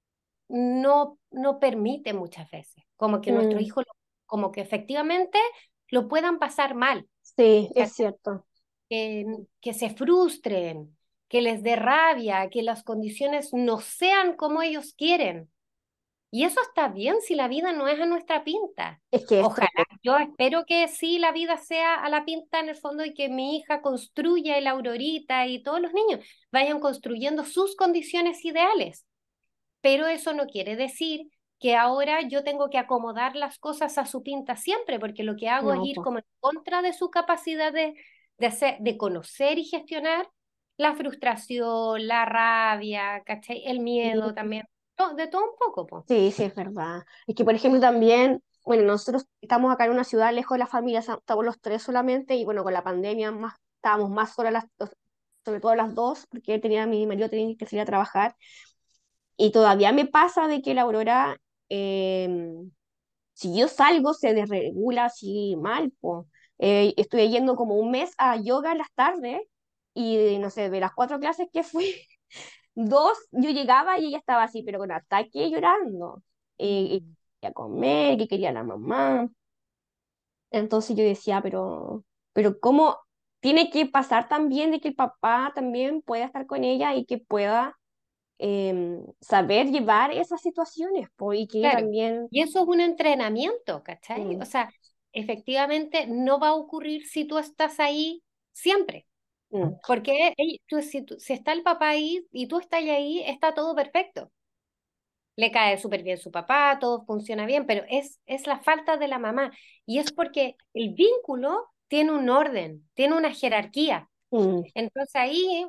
Speaker 2: no, no permite muchas veces, como que nuestros
Speaker 1: mm,
Speaker 2: hijos, lo- como que efectivamente lo puedan pasar mal,
Speaker 1: sí, es
Speaker 2: ¿cachai?
Speaker 1: cierto,
Speaker 2: Que, que se frustren, que les dé rabia, que las condiciones no sean como ellos quieren. Y eso está bien si la vida no es a nuestra pinta.
Speaker 1: es que esto,
Speaker 2: Ojalá, yo espero que sí la vida sea a la pinta en el fondo y que mi hija construya el Aurorita y todos los niños vayan construyendo sus condiciones ideales, pero eso no quiere decir que ahora yo tengo que acomodar las cosas a su pinta siempre, porque lo que hago es
Speaker 1: no,
Speaker 2: ir
Speaker 1: po,
Speaker 2: como en contra de su capacidad de, de, hacer, de conocer y gestionar la frustración, la rabia, ¿cachai? El miedo
Speaker 1: sí.
Speaker 2: también, to- de todo un poco, po.
Speaker 1: Sí, sí, es verdad. Es que, por ejemplo, también, bueno, nosotros estamos acá en una ciudad lejos de la familia, sa- estamos los tres solamente, y bueno, con la pandemia más, estábamos más solas, las, dos- sobre todo las dos, porque tenía, mi marido tenía que salir a trabajar, y todavía me pasa de que la Aurora, em, si yo salgo, se desregula así mal, po. Eh, estuve yendo como un mes a yoga en las tardes, y no sé, de las cuatro clases que fui, dos, yo llegaba y ella estaba así, pero con ataque llorando. Eh, y
Speaker 2: Mm.
Speaker 1: quería comer, que quería la mamá. Entonces yo decía, pero, pero ¿cómo tiene que pasar también de que el papá también pueda estar con ella y que pueda em, saber llevar esas situaciones? Po, y que ella
Speaker 2: Claro,
Speaker 1: también...
Speaker 2: y eso es un entrenamiento, ¿cachai?
Speaker 1: mm,
Speaker 2: O sea, efectivamente no va a ocurrir si tú estás ahí siempre.
Speaker 1: mm,
Speaker 2: Porque ell- tú, si, tú- si está el papá ahí y tú estás ahí, está todo perfecto. Le cae súper bien su papá, todo funciona bien, pero es, es la falta de la mamá. Y es porque el vínculo tiene un orden, tiene una jerarquía.
Speaker 1: mm,
Speaker 2: Entonces ahí,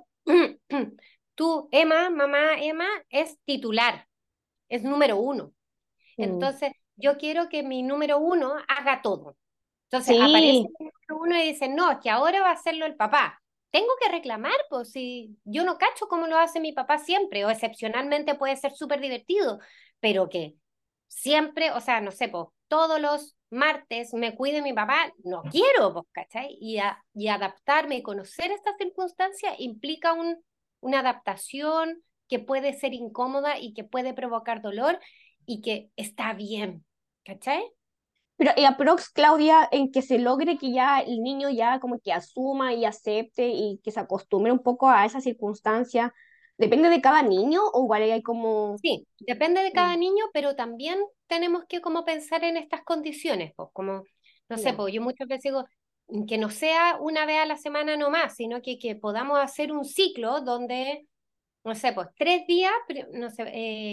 Speaker 2: tú, Emma, mamá Emma, es titular, es número uno.
Speaker 1: mm.
Speaker 2: Entonces, yo quiero que mi número uno haga todo. Entonces aparece
Speaker 1: Sí,
Speaker 2: el número uno y dice, no, es que ahora va a hacerlo el papá. Tengo que reclamar, pues si yo no cacho cómo lo hace mi papá siempre, o excepcionalmente puede ser súper divertido, pero que siempre, o sea, no sé, pues todos los martes me cuide mi papá, no quiero, pues, ¿cachai? Y, a- y adaptarme y conocer estas circunstancias implica un, una adaptación que puede ser incómoda y que puede provocar dolor y que está bien, ¿cachai?
Speaker 1: pero y aprox, Claudia, en que se logre que ya el niño ya como que asuma y acepte y que se acostumbre un poco a esa circunstancia, ¿depende de cada niño o igual hay como...
Speaker 2: Sí, depende de
Speaker 1: mm,
Speaker 2: cada niño, pero también tenemos que como pensar en estas condiciones, pues como, no sé,
Speaker 1: ya,
Speaker 2: pues yo muchas veces digo mm, que no sea una vez a la semana nomás, sino que, que podamos hacer un ciclo donde, no sé, pues tres días, pri- no sé, eh,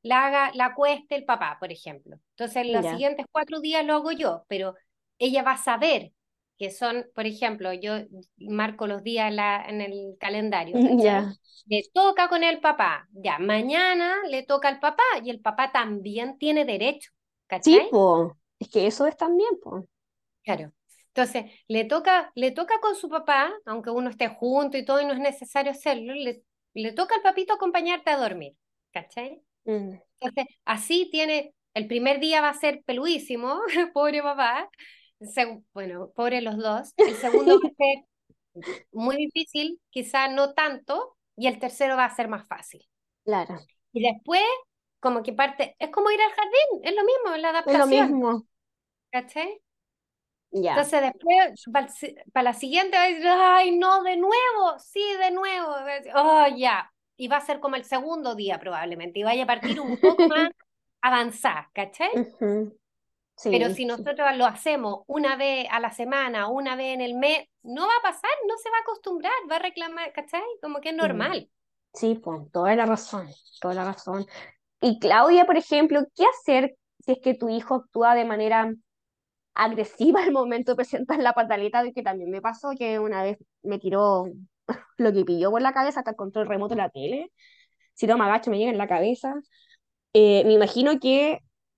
Speaker 2: la haga, la cueste el papá, por ejemplo. Entonces, los
Speaker 1: Ya,
Speaker 2: siguientes cuatro días lo hago yo, pero ella va a saber que son, por ejemplo, yo marco los días en, la, en el calendario, ¿cachai?
Speaker 1: ya.
Speaker 2: Le toca con el papá, ya, mañana le toca al papá y el papá también tiene derecho,
Speaker 1: Sí,
Speaker 2: ¿cachai?
Speaker 1: po. Es que eso es también, po.
Speaker 2: Claro. Entonces, le toca, le toca con su papá, aunque uno esté junto y todo y no es necesario hacerlo, le, le toca al papito acompañarte a dormir, ¿cachai?
Speaker 1: Mm,
Speaker 2: Entonces, así tiene, el primer día va a ser peludísimo, pobre papá, el seg- bueno, pobre los dos, el segundo va a ser muy difícil, quizá no tanto, y el tercero va a ser más fácil.
Speaker 1: claro,
Speaker 2: Y después, como que parte, es como ir al jardín, es lo mismo, la
Speaker 1: es lo
Speaker 2: adaptación,
Speaker 1: mismo.
Speaker 2: ¿cachai?
Speaker 1: Ya.
Speaker 2: Entonces después, para, el si- para la siguiente va a decir, ay, no, de nuevo, sí, de nuevo, va a decir, oh, ya. Y va a ser como el segundo día probablemente, y vaya a partir un poco más avanzada, ¿cachai?
Speaker 1: Ujú,
Speaker 2: Pero
Speaker 1: sí,
Speaker 2: si
Speaker 1: sí.
Speaker 2: nosotros lo hacemos una vez a la semana, una vez en el mes, no va a pasar, no se va a acostumbrar, va a reclamar, ¿cachai? Como que es
Speaker 1: Mm,
Speaker 2: normal.
Speaker 1: sí, pues, toda la razón, toda la razón. Y Claudia, por ejemplo, ¿qué hacer si es que tu hijo actúa de manera agresiva al momento de presentar la pataleta? De que también me pasó que una vez me tiró lo que pilló por la cabeza hasta el control remoto de la tele. Si no me agacho, me llega en la cabeza. Eh, me imagino que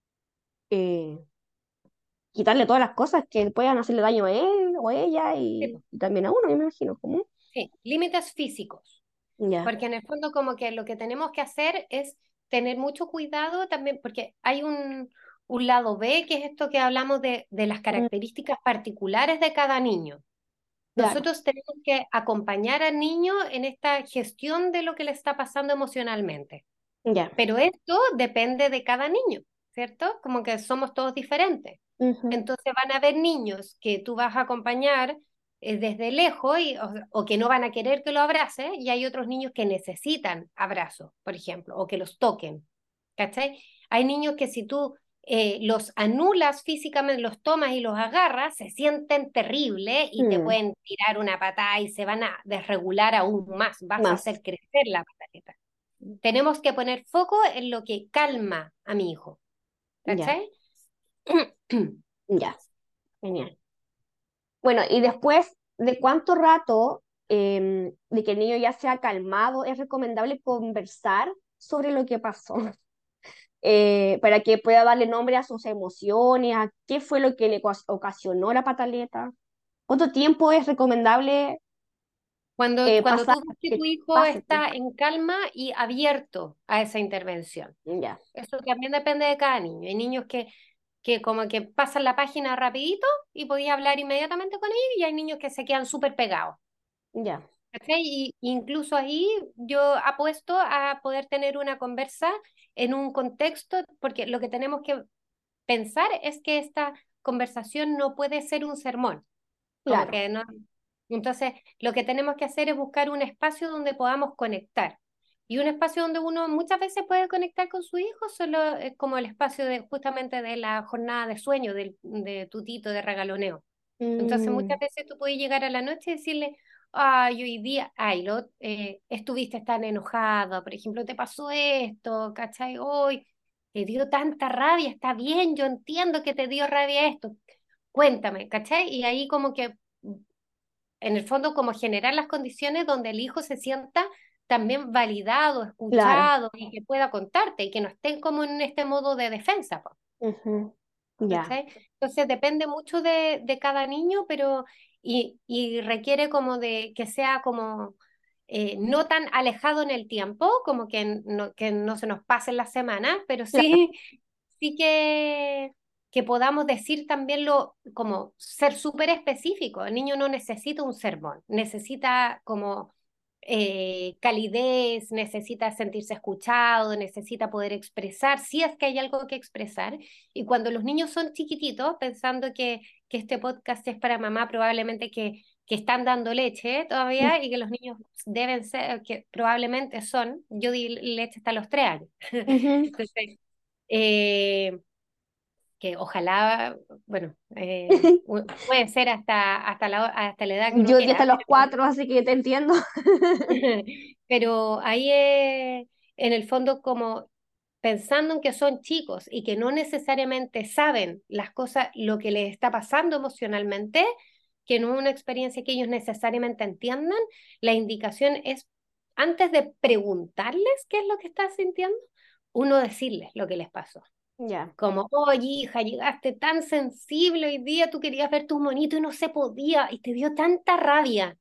Speaker 1: eh, quitarle todas las cosas que puedan hacerle daño a él o a ella
Speaker 2: Sí,
Speaker 1: y,
Speaker 2: po.
Speaker 1: y también a uno, yo me imagino. ¿Cómo?
Speaker 2: Sí, límites físicos.
Speaker 1: Ya.
Speaker 2: Porque en el fondo como que lo que tenemos que hacer es tener mucho cuidado también, porque hay un, un lado B, que es esto que hablamos de, de las
Speaker 1: Mm,
Speaker 2: características particulares de cada niño.
Speaker 1: claro,
Speaker 2: Nosotros tenemos que acompañar al niño en esta gestión de lo que le está pasando emocionalmente.
Speaker 1: ya.
Speaker 2: Pero esto depende de cada niño, ¿cierto? Como que somos todos diferentes.
Speaker 1: Ujú,
Speaker 2: Entonces van a haber niños que tú vas a acompañar eh, desde lejos y, o, o que no van a querer que lo abrace, y hay otros niños que necesitan abrazos, por ejemplo, o que los toquen, ¿cachai? Hay niños que si tú eh, los anulas físicamente, los tomas y los agarras, se sienten terribles y te
Speaker 1: mm,
Speaker 2: pueden tirar una patada y se van a desregular aún más, vas a
Speaker 1: más.
Speaker 2: hacer crecer la pataleta. Tenemos que poner foco en lo que calma a mi hijo,
Speaker 1: Ya,
Speaker 2: ¿cachai?
Speaker 1: ya. Genial. Bueno, y después de cuánto rato em, de que el niño ya se ha calmado, es recomendable conversar sobre lo que pasó, eh, para que pueda darle nombre a sus emociones, a qué fue lo que le ocas- ocasionó la pataleta. ¿Cuánto tiempo es recomendable
Speaker 2: Cuando,
Speaker 1: eh,
Speaker 2: cuando
Speaker 1: pasar
Speaker 2: tú ves que
Speaker 1: que
Speaker 2: tu hijo
Speaker 1: pase el
Speaker 2: está
Speaker 1: tiempo?
Speaker 2: en calma y abierto a esa intervención.
Speaker 1: Ya,
Speaker 2: Eso también depende de cada niño. Hay niños que, que como que pasan la página rapidito y podía hablar inmediatamente con ellos, y hay niños que se quedan súper pegados.
Speaker 1: ya,
Speaker 2: ¿Cachai? Y incluso ahí yo apuesto a poder tener una conversa en un contexto, porque lo que tenemos que pensar es que esta conversación no puede ser un sermón, como
Speaker 1: claro.
Speaker 2: que no. Entonces, lo que tenemos que hacer es buscar un espacio donde podamos conectar. Y un espacio donde uno muchas veces puede conectar con su hijo, solo es como el espacio de justamente de la jornada de sueño, del, de tutito, de regaloneo. Entonces, muchas
Speaker 1: Mm,
Speaker 2: veces tú puedes llegar a la noche y decirle, ay, hoy día, ay, lo, eh, estuviste tan enojado, por ejemplo, te pasó esto, ¿cachai? Hoy te dio tanta rabia, está bien, yo entiendo que te dio rabia esto, cuéntame, ¿cachai? Y ahí como que en el fondo como generar las condiciones donde el hijo se sienta también validado,
Speaker 1: claro.
Speaker 2: escuchado y que pueda contarte y que no estén como en este modo de defensa, po,
Speaker 1: Ujú, ya,
Speaker 2: ¿cachai? Entonces depende mucho de, de cada niño, pero y, y requiere como de que sea como eh, no tan alejado en el tiempo, como que no, que no se nos pasen las semanas, pero
Speaker 1: claro,
Speaker 2: sí sí que, que podamos decir también lo, como ser súper específico. El niño no necesita un sermón, necesita como eh, calidez, necesita sentirse escuchado, necesita poder expresar, si es que hay algo que expresar. Y cuando los niños son chiquititos, pensando que, que este podcast es para mamá, probablemente que, que están dando leche todavía y que los niños deben ser, que probablemente son, yo di leche hasta los tres años.
Speaker 1: ujú.
Speaker 2: Entonces, eh, que ojalá, bueno, eh, pu- puede ser hasta, hasta la, hasta la edad que uno
Speaker 1: Yo di hasta
Speaker 2: quiera,
Speaker 1: los cuatro, así que te entiendo.
Speaker 2: pero, pero ahí es, en el fondo como pensando en que son chicos y que no necesariamente saben las cosas, lo que les está pasando emocionalmente, que no es una experiencia que ellos necesariamente entiendan, la indicación es, antes de preguntarles qué es lo que están sintiendo, uno decirles lo que les pasó.
Speaker 1: Ya,
Speaker 2: Como, oye, hija, llegaste tan sensible hoy día, tú querías ver tus monitos y no se podía, y te dio tanta rabia.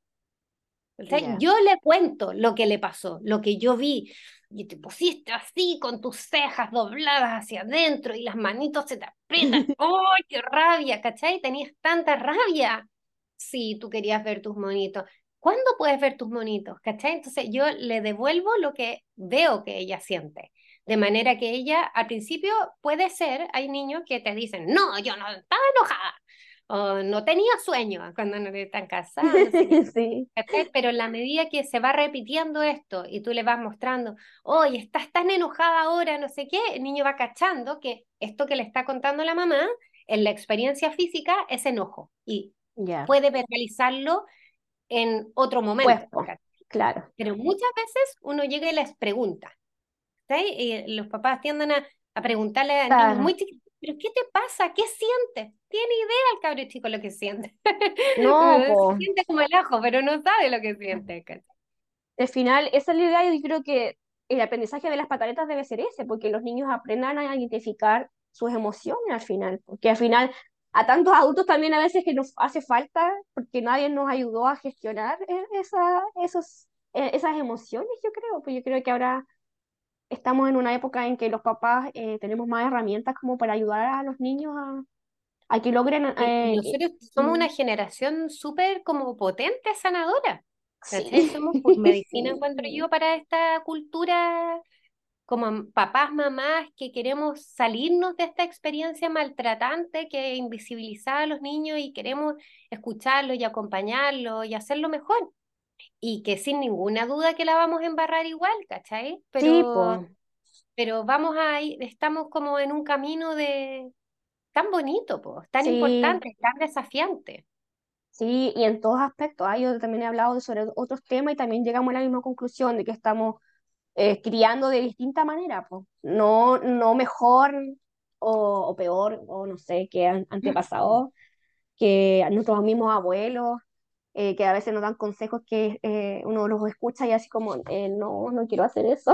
Speaker 2: O sea,
Speaker 1: ya,
Speaker 2: yo le cuento lo que le pasó, lo que yo vi. Y te pusiste así con tus cejas dobladas hacia adentro y las manitos se te aprietan. ¡Ay, qué rabia! ¿Cachai? Tenías tanta rabia. Sí, tú querías ver tus monitos. ¿Cuándo puedes ver tus monitos? ¿Cachai? Entonces yo le devuelvo lo que veo que ella siente. De manera que ella, al principio, puede ser, hay niños que te dicen, no, yo no estaba enojada, o no tenía sueño cuando no están casados, no sé qué.
Speaker 1: sí,
Speaker 2: ¿Cachai? Pero en la medida que se va repitiendo esto y tú le vas mostrando, oye, estás tan enojada ahora, no sé qué, el niño va cachando que esto que le está contando la mamá en la experiencia física es enojo y
Speaker 1: ya.
Speaker 2: puede verbalizarlo en otro
Speaker 1: Pues,
Speaker 2: momento.
Speaker 1: po,
Speaker 2: ¿Cachai?
Speaker 1: claro,
Speaker 2: Pero muchas veces uno llega y les pregunta. ¿Cachai? Y los papás tienden a, a preguntarle a niños
Speaker 1: claro.
Speaker 2: muy chiquitos, ¿pero qué te pasa? ¿Qué sientes? Tiene idea el cabro chico lo que siente.
Speaker 1: No,
Speaker 2: Se
Speaker 1: pues,
Speaker 2: siente como el ajo, pero no sabe lo que siente. ¿Cachai?
Speaker 1: al final, esa es la idea. Yo creo que el aprendizaje de las pataletas debe ser ese, porque los niños aprendan a identificar sus emociones al final, porque al final a tantos adultos también a veces que nos hace falta, porque nadie nos ayudó a gestionar eh, esa, esos, eh, esas emociones, yo creo, pues yo creo que ahora estamos en una época en que los papás eh, tenemos más herramientas como para ayudar a los niños a, a que logren...
Speaker 2: Y y
Speaker 1: eh, eh,
Speaker 2: nosotros somos
Speaker 1: mm,
Speaker 2: una generación súper como potente, sanadora.
Speaker 1: sí,
Speaker 2: ¿Cachai? Somos pu- medicina, encuentro
Speaker 1: sí,
Speaker 2: yo, para esta cultura, como papás, mamás, que queremos salirnos de esta experiencia maltratante que invisibilizaba a los niños y queremos escucharlos y acompañarlos y hacerlo mejor. Y que sin ninguna duda que la vamos a embarrar igual, ¿cachai?
Speaker 1: sí,
Speaker 2: Pero,
Speaker 1: pues.
Speaker 2: pero vamos a ir, estamos como en un camino de tan bonito, pues, tan
Speaker 1: Sí,
Speaker 2: importante, tan desafiante.
Speaker 1: sí, y en todos aspectos. Ah, yo también he hablado sobre otros temas y también llegamos a la misma conclusión de que estamos eh, criando de distinta manera, pues. No, no mejor o, o peor, o no sé, que an- antepasados, que a nuestros mismos abuelos, eh, que a veces nos dan consejos que eh, uno los escucha y así como, eh, no, no quiero hacer eso.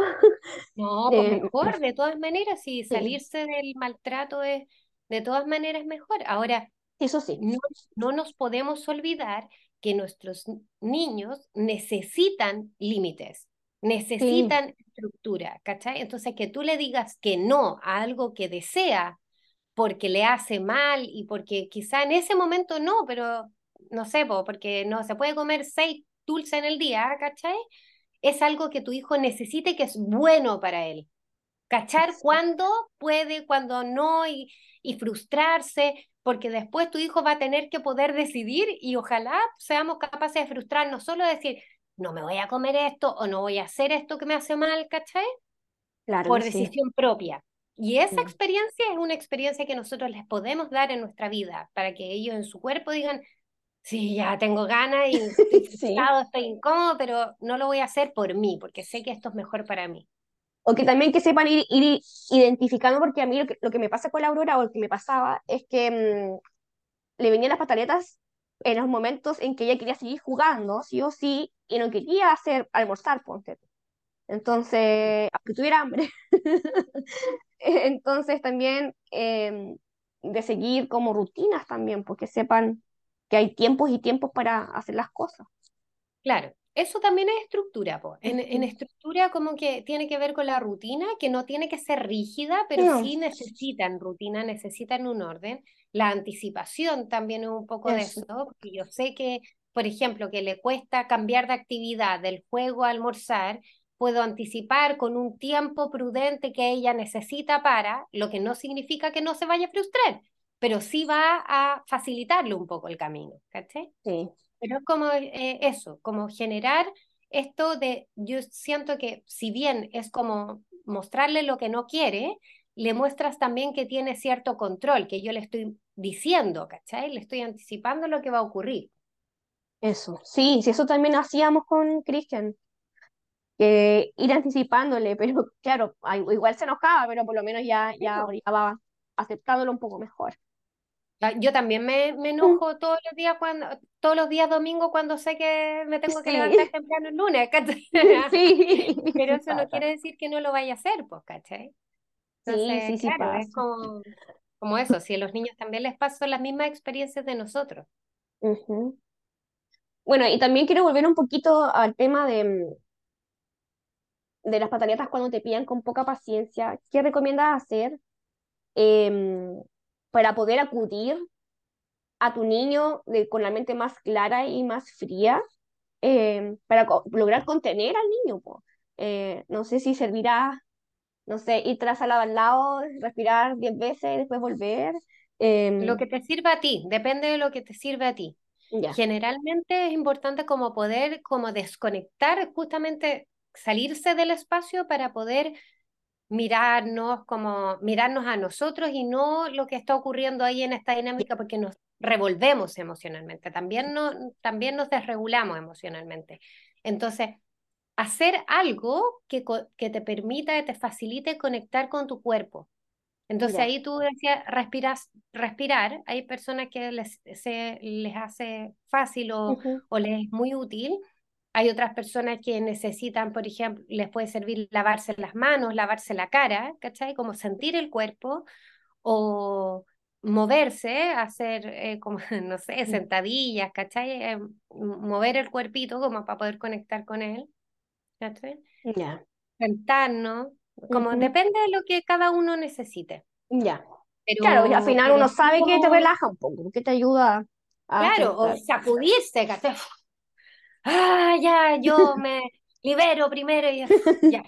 Speaker 2: No, pues
Speaker 1: Eh,
Speaker 2: mejor, de todas maneras, si
Speaker 1: sí,
Speaker 2: salirse del maltrato es de todas maneras mejor. Ahora,
Speaker 1: eso sí,
Speaker 2: no, no nos podemos olvidar que nuestros n- niños necesitan límites,
Speaker 1: sí,
Speaker 2: necesitan estructura, ¿cachai? Entonces, que tú le digas que no a algo que desea porque le hace mal y porque quizá en ese momento no, pero no sé, po, porque no se puede comer seis dulces en el día, ¿cachai? Es algo que tu hijo necesita y que es bueno para él. Cachar
Speaker 1: sí,
Speaker 2: cuándo puede, cuándo no, y, y frustrarse, porque después tu hijo va a tener que poder decidir y ojalá seamos capaces de frustrarnos, solo decir, no me voy a comer esto o no voy a hacer esto que me hace mal, ¿cachai?
Speaker 1: claro que
Speaker 2: Por
Speaker 1: sí.
Speaker 2: decisión propia. Y esa
Speaker 1: Mm.
Speaker 2: experiencia es una experiencia que nosotros les podemos dar en nuestra vida, para que ellos en su cuerpo digan, sí, ya tengo ganas y estoy
Speaker 1: Sí.
Speaker 2: frustrado, estoy incómodo, pero no lo voy a hacer por mí, porque sé que esto es mejor para mí.
Speaker 1: O que también que sepan ir, ir identificando, porque a mí lo que, lo que me pasa con la Aurora o lo que me pasaba es que mm, le venían las pataletas en los momentos en que ella quería seguir jugando, sí o sí, y no quería hacer almorzar, ponte. Entonces, aunque tuviera hambre. Entonces también eh, de seguir como rutinas también, porque sepan que hay tiempos y tiempos para hacer las cosas.
Speaker 2: Claro, eso también es estructura, po. En, en
Speaker 1: Ujú.
Speaker 2: estructura como que tiene que ver con la rutina, que no tiene que ser rígida, pero
Speaker 1: No,
Speaker 2: sí necesitan rutina, necesitan un orden. La anticipación también es un poco de
Speaker 1: eso,
Speaker 2: eso, porque yo sé que, por ejemplo, que le cuesta cambiar de actividad del juego a almorzar, puedo anticipar con un tiempo prudente que ella necesita para, lo que no significa que no se vaya a frustrar, pero sí va a facilitarle un poco el camino, ¿cachai?
Speaker 1: sí.
Speaker 2: Pero es como eh, eso, como generar esto de, yo siento que si bien es como mostrarle lo que no quiere, le muestras también que tiene cierto control, que yo le estoy diciendo, ¿cachai? Le estoy anticipando lo que va a ocurrir.
Speaker 1: Eso, sí, sí, eso también hacíamos con Cristian. que ir anticipándole, pero claro, a- igual se enojaba, pero por lo menos ya,
Speaker 2: Sí,
Speaker 1: ya,
Speaker 2: po.
Speaker 1: ya va aceptándolo un poco mejor.
Speaker 2: Ah, yo también me, me
Speaker 1: Mm,
Speaker 2: enojo todos los días cuando, todos los días domingo cuando sé que me tengo que levantar
Speaker 1: sí,
Speaker 2: temprano el lunes, ¿cachai?
Speaker 1: sí,
Speaker 2: Pero
Speaker 1: sí
Speaker 2: eso no
Speaker 1: pasa.
Speaker 2: quiere decir que no lo vaya a hacer, pues, ¿cachai?
Speaker 1: Sí,
Speaker 2: Entonces,
Speaker 1: sí, sí
Speaker 2: claro, es
Speaker 1: pasa.
Speaker 2: como, como eso, si a los niños también les pasan las mismas experiencias de nosotros.
Speaker 1: Ujú. Bueno, y también quiero volver un poquito al tema de, mm, de las pataletas cuando te pillan con poca paciencia. ¿Qué recomiendas hacer em, para poder acudir a tu niño de- con la mente más clara y más fría em, para co- lograr contener al niño, po? Eh, no sé si servirá, no sé, ir tras al lado al lado, respirar diez veces y después volver.
Speaker 2: Lo
Speaker 1: Em,
Speaker 2: que te sirva a ti, depende de lo que te sirve a ti.
Speaker 1: ya,
Speaker 2: Generalmente es importante como poder como desconectar, justamente salirse del espacio para poder mirarnos, como mirarnos a nosotros y no lo que está ocurriendo ahí en esta dinámica, porque nos revolvemos emocionalmente, también, no, también nos desregulamos emocionalmente. Entonces, hacer algo que, co- que te permita, te facilite conectar con tu cuerpo. Entonces
Speaker 1: ya.
Speaker 2: ahí tú decías, respiras, respirar, hay personas que les, se, les hace fácil o,
Speaker 1: Ujú,
Speaker 2: o les es muy útil. Hay otras personas que necesitan, por ejemplo, les puede servir lavarse las manos, lavarse la cara, ¿cachai? Como sentir el cuerpo o moverse, hacer eh, como, no sé,
Speaker 1: mm,
Speaker 2: sentadillas, ¿cachai? Eh, mover el cuerpito como para poder conectar con él, ¿cachai?
Speaker 1: ya.
Speaker 2: Sentarnos, como
Speaker 1: Ujú,
Speaker 2: depende de lo que cada uno necesite.
Speaker 1: ya. Claro, y al
Speaker 2: Pero,
Speaker 1: final
Speaker 2: pero
Speaker 1: uno
Speaker 2: sí
Speaker 1: sabe que te
Speaker 2: como,
Speaker 1: relaja un poco, que te ayuda a
Speaker 2: claro, o
Speaker 1: afrontar.
Speaker 2: sacudirse, ¿cachai? Ah, ya, yo me libero primero y uf, ya.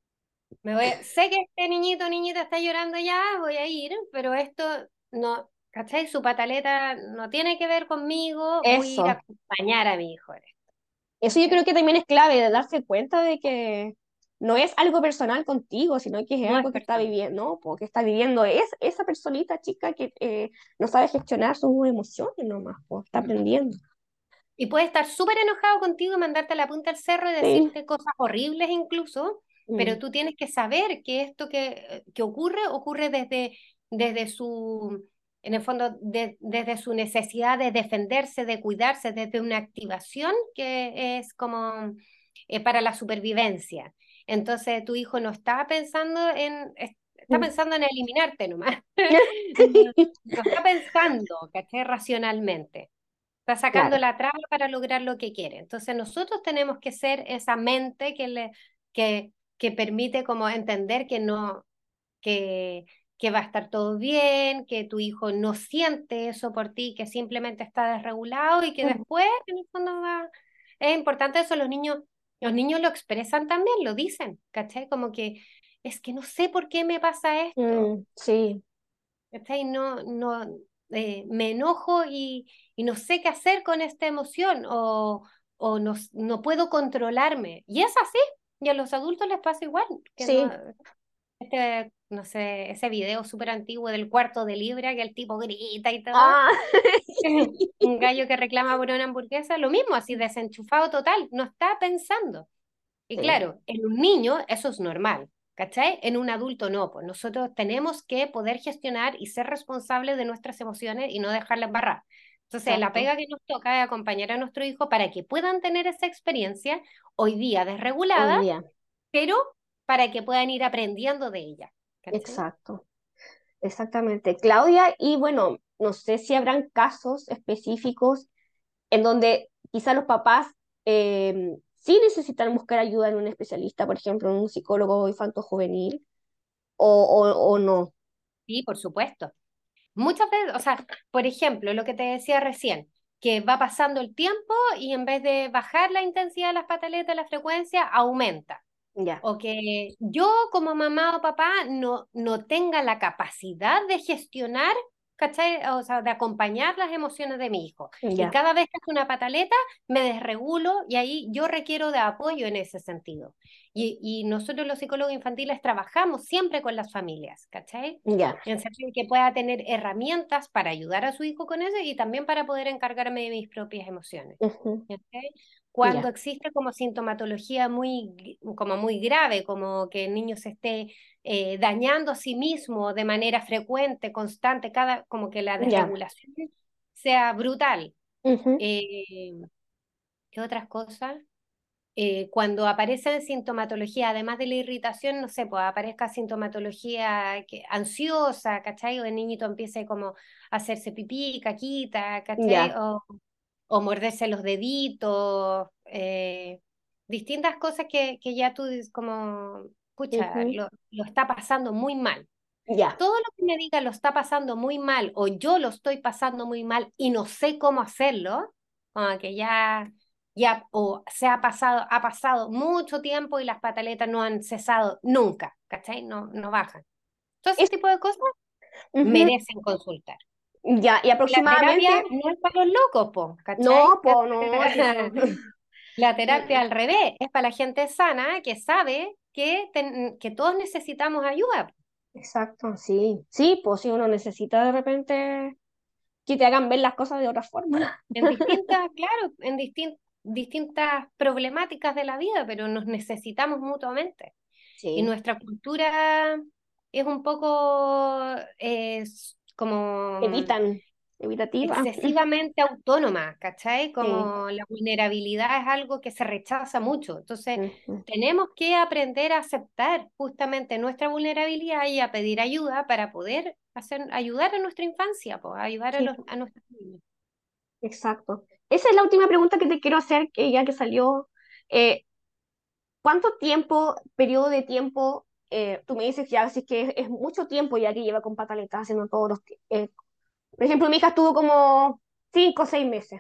Speaker 2: Me voy a- sé que este niñito o niñita está llorando ya, voy a ir, pero esto no, ¿cachai? Su pataleta no tiene que ver conmigo, voy a ir a
Speaker 1: Eso.
Speaker 2: acompañar a mi hijo en esto,
Speaker 1: Eso yo creo
Speaker 2: ¿cachai?
Speaker 1: que también es clave, de darse cuenta de que no es algo personal contigo, sino que es
Speaker 2: No es
Speaker 1: algo que está
Speaker 2: personal.
Speaker 1: viviendo, ¿no? Porque está viviendo es esa personita chica que eh, no sabe gestionar sus emociones nomás, pues, está aprendiendo.
Speaker 2: Y puede estar súper enojado contigo y mandarte la punta al cerro y
Speaker 1: Sí.
Speaker 2: decirte cosas horribles incluso, pero
Speaker 1: Mm,
Speaker 2: tú tienes que saber que esto que, que ocurre, ocurre desde, desde su, en el fondo, de- desde su necesidad de defenderse, de cuidarse, desde una activación que es como eh, para la supervivencia. Entonces tu hijo no está pensando en, es- está
Speaker 1: mm.
Speaker 2: pensando en eliminarte nomás. No, no está pensando, ¿cachai? Racionalmente. Está sacando
Speaker 1: Claro.
Speaker 2: la traba para lograr lo que quiere. Entonces nosotros tenemos que ser esa mente que le que, que permite como entender que no que que va a estar todo bien, que tu hijo no siente eso por ti, que simplemente está desregulado y que
Speaker 1: Mm,
Speaker 2: después en el fondo va es importante eso los niños los niños lo expresan también, lo dicen, ¿cachai? Como que es que no sé por qué me pasa esto.
Speaker 1: mm, sí,
Speaker 2: ¿Cachai? No, no, eh, me enojo y, y no sé qué hacer con esta emoción o, o no, no puedo controlarme. Y es así, y a los adultos les pasa igual, que no,
Speaker 1: sí.
Speaker 2: este, no sé, ese video súper antiguo del cuarto de libra que el tipo grita y todo.
Speaker 1: Ah,
Speaker 2: Un gallo que reclama por una hamburguesa, lo mismo, así desenchufado total, no está pensando. Y
Speaker 1: sí,
Speaker 2: claro, en un niño eso es normal, ¿cachai? En un adulto no, pues nosotros tenemos que poder gestionar y ser responsables de nuestras emociones y no dejarlas barrar. Entonces, la
Speaker 1: exacto.
Speaker 2: pega que nos toca es acompañar a nuestro hijo para que puedan tener esa experiencia hoy día
Speaker 1: Hoy
Speaker 2: desregulada,
Speaker 1: día,
Speaker 2: pero para que puedan ir aprendiendo de ella, ¿cachai?
Speaker 1: exacto. Exactamente, Claudia. Y bueno, no sé si habrán casos específicos en donde quizá los papás eh, sí necesitan buscar ayuda en un especialista, por ejemplo, en un psicólogo infanto-juvenil, o, o, o no.
Speaker 2: Sí, por supuesto. Muchas veces, o sea, por ejemplo, lo que te decía recién, que va pasando el tiempo y en vez de bajar la intensidad de las pataletas, la frecuencia aumenta.
Speaker 1: Ya,
Speaker 2: O que yo como mamá o papá no, no tenga la capacidad de gestionar, ¿cachai? O sea, de acompañar las emociones de mi hijo. Y
Speaker 1: ya.
Speaker 2: cada vez que hace una pataleta, me desregulo y ahí yo requiero de apoyo en ese sentido. Y, y nosotros los psicólogos infantiles trabajamos siempre con las familias, ¿cachai?
Speaker 1: Ya.
Speaker 2: En el sentido de que pueda tener herramientas para ayudar a su hijo con eso y también para poder encargarme de mis propias emociones.
Speaker 1: Ujú.
Speaker 2: ¿Cachai? Cuando
Speaker 1: Ya,
Speaker 2: existe como sintomatología muy, gr- como muy grave, como que el niño se esté eh, dañando a sí mismo de manera frecuente, constante, cada, como que la
Speaker 1: ya.
Speaker 2: desregulación sea brutal.
Speaker 1: Ujú.
Speaker 2: Eh, ¿Qué otras cosas? Eh, cuando aparece sintomatología, además de la irritación, no sé, pues aparezca sintomatología que, ansiosa, ¿cachai? O el niñito empiece como a hacerse pipí, caquita, ¿cachai?
Speaker 1: Ya.
Speaker 2: O, o morderse los deditos, eh, distintas cosas que, que ya tú dices como, pucha,
Speaker 1: Ujú.
Speaker 2: lo, lo está pasando muy mal.
Speaker 1: Ya.
Speaker 2: Todo lo que me diga lo está pasando muy mal o yo lo estoy pasando muy mal y no sé cómo hacerlo, como que ya, ya, o se ha pasado, ha pasado mucho tiempo y las pataletas no han cesado nunca, ¿cachai? No, no bajan. Todo ese
Speaker 1: Es,
Speaker 2: tipo de cosas
Speaker 1: ujú.
Speaker 2: merecen consultar.
Speaker 1: Ya, y
Speaker 2: La terapia
Speaker 1: aproximadamente,
Speaker 2: no es para los locos, po, ¿cachai?
Speaker 1: no, pues no, si eso.
Speaker 2: La terapia al revés, es para la gente sana que sabe que, ten- que todos necesitamos ayuda.
Speaker 1: Exacto, sí. Sí, pues si uno necesita de repente que te hagan ver las cosas de otra forma.
Speaker 2: En distintas, claro, en distin- distintas problemáticas de la vida, pero nos necesitamos mutuamente. Y
Speaker 1: Sí.
Speaker 2: nuestra cultura es un poco eh, como mm,
Speaker 1: Evitan, evitativa.
Speaker 2: excesivamente autónoma, ¿cachai?
Speaker 1: Sí.
Speaker 2: Como la vulnerabilidad es algo que se rechaza mucho. Entonces,
Speaker 1: Ujú.
Speaker 2: tenemos que aprender a aceptar justamente nuestra vulnerabilidad y a pedir ayuda para poder hacer, ayudar a nuestra infancia, pues, ayudar a,
Speaker 1: Sí,
Speaker 2: los, a nuestros niños.
Speaker 1: exacto. Esa es la última pregunta que te quiero hacer, que ya que salió. Eh, ¿Cuánto tiempo, periodo de tiempo, eh, tú me dices ya, si es que es, es mucho tiempo ya que lleva con pataletas haciendo todos los... ti- eh, por ejemplo, mi hija estuvo como cinco o seis meses,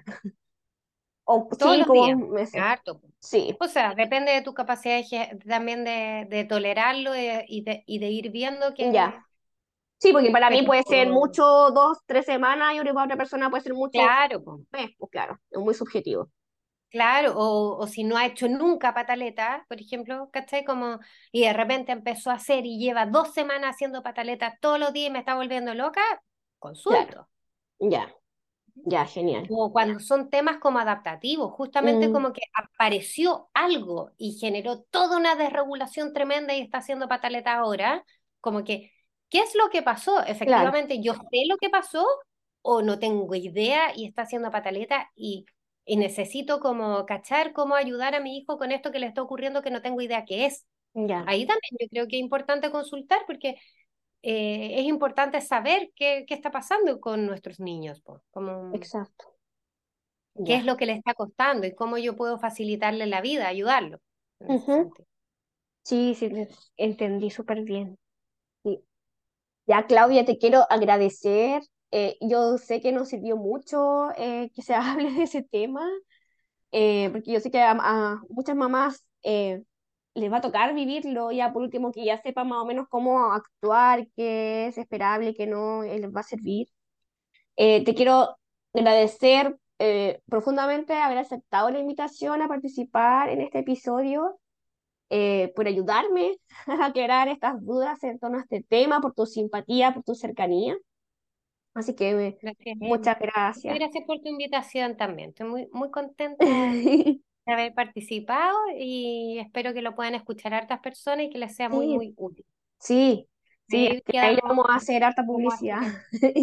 Speaker 1: o
Speaker 2: Todos los
Speaker 1: cinco
Speaker 2: días,
Speaker 1: meses.
Speaker 2: harto.
Speaker 1: Sí,
Speaker 2: O sea, depende de tu capacidad de ge- también de, de tolerarlo eh, y de, y de ir viendo
Speaker 1: ya.
Speaker 2: que,
Speaker 1: Sí, porque para mí
Speaker 2: pero
Speaker 1: puede ser mucho dos, tres semanas, y para otra persona puede ser mucho un
Speaker 2: claro, po,
Speaker 1: mes, pues claro, es muy subjetivo.
Speaker 2: claro, o, o si no ha hecho nunca pataleta, por ejemplo, ¿cachai? Como, y de repente empezó a hacer y lleva dos semanas haciendo pataletas todos los días y me está volviendo loca,
Speaker 1: Claro,
Speaker 2: consulto.
Speaker 1: ya, ya, genial.
Speaker 2: O cuando son temas como adaptativos, justamente
Speaker 1: Mm,
Speaker 2: como que apareció algo y generó toda una desregulación tremenda y está haciendo pataleta ahora, como que, ¿qué es lo que pasó?
Speaker 1: claro,
Speaker 2: Efectivamente, yo sé lo que pasó o no tengo idea y está haciendo pataleta y, y necesito como cachar cómo ayudar a mi hijo con esto que le está ocurriendo que no tengo idea qué es.
Speaker 1: ya,
Speaker 2: Ahí también yo creo que es importante consultar porque eh, es importante saber qué, qué está pasando con nuestros niños, po, como
Speaker 1: exacto,
Speaker 2: qué
Speaker 1: ya.
Speaker 2: es lo que le está costando y cómo yo puedo facilitarle la vida, ayudarlo en ese
Speaker 1: Ujú.
Speaker 2: sentido.
Speaker 1: Sí, sí, te- entendí súper bien. Sí. Ya, Claudia, te quiero agradecer. Eh, yo sé que nos sirvió mucho eh, que se hable de ese tema, eh, porque yo sé que a, a muchas mamás eh, les va a tocar vivirlo, ya por último que ya sepan más o menos cómo actuar, qué es esperable, qué no eh, les va a servir. Eh, te quiero agradecer eh, profundamente haber aceptado la invitación a participar en este episodio, eh, por ayudarme a aclarar estas dudas en torno a este tema, por tu simpatía, por tu cercanía. Así que eh,
Speaker 2: Gracias,
Speaker 1: muchas
Speaker 2: muchas
Speaker 1: gracias.
Speaker 2: gracias por tu invitación también. Estoy muy, muy contenta de haber participado y espero que lo puedan escuchar hartas personas y que les sea muy,
Speaker 1: Sí,
Speaker 2: muy útil.
Speaker 1: sí, sí,
Speaker 2: Ahí
Speaker 1: que ahí le
Speaker 2: quedamos
Speaker 1: vamos a hacer harta
Speaker 2: como
Speaker 1: publicidad.
Speaker 2: hacer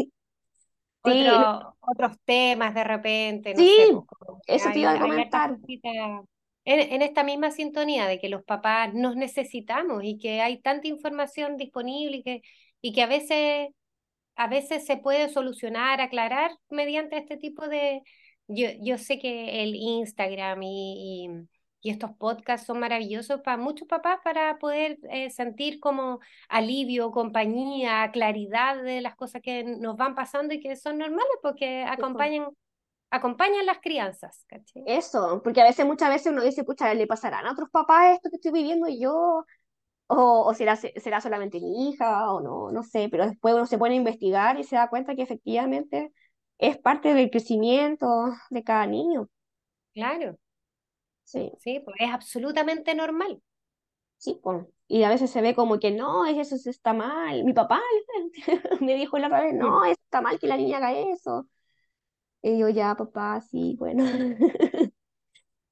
Speaker 1: Sí, no-
Speaker 2: otro- otros temas de repente, no sé,
Speaker 1: sí,
Speaker 2: pues como que
Speaker 1: eso te iba
Speaker 2: hay,
Speaker 1: a
Speaker 2: hay hartas
Speaker 1: comentar.
Speaker 2: cositas en, en esta misma sintonía de que los papás nos necesitamos y que hay tanta información disponible y que, y que a veces, a veces se puede solucionar, aclarar mediante este tipo de... Yo, yo sé que el Instagram y, y, y estos podcasts son maravillosos para muchos papás para poder eh, sentir como alivio, compañía, claridad de las cosas que nos van pasando y que son normales porque
Speaker 1: Sí, po.
Speaker 2: acompañan, acompañan las crianzas, ¿cachai?
Speaker 1: Eso, porque a veces, muchas veces uno dice, escucha, ¿le pasarán a otros papás esto que estoy viviendo yo? O, o será, será solamente mi hija, o no, no sé, pero después uno se pone a investigar y se da cuenta que efectivamente es parte del crecimiento de cada niño.
Speaker 2: Claro,
Speaker 1: Sí,
Speaker 2: sí, pues es absolutamente normal.
Speaker 1: sí, pues. Y a veces se ve como que no, es eso sí está mal. Mi papá me dijo la otra vez,
Speaker 2: Mm.
Speaker 1: no, está mal que la niña haga eso. Y yo ya, papá, sí, bueno.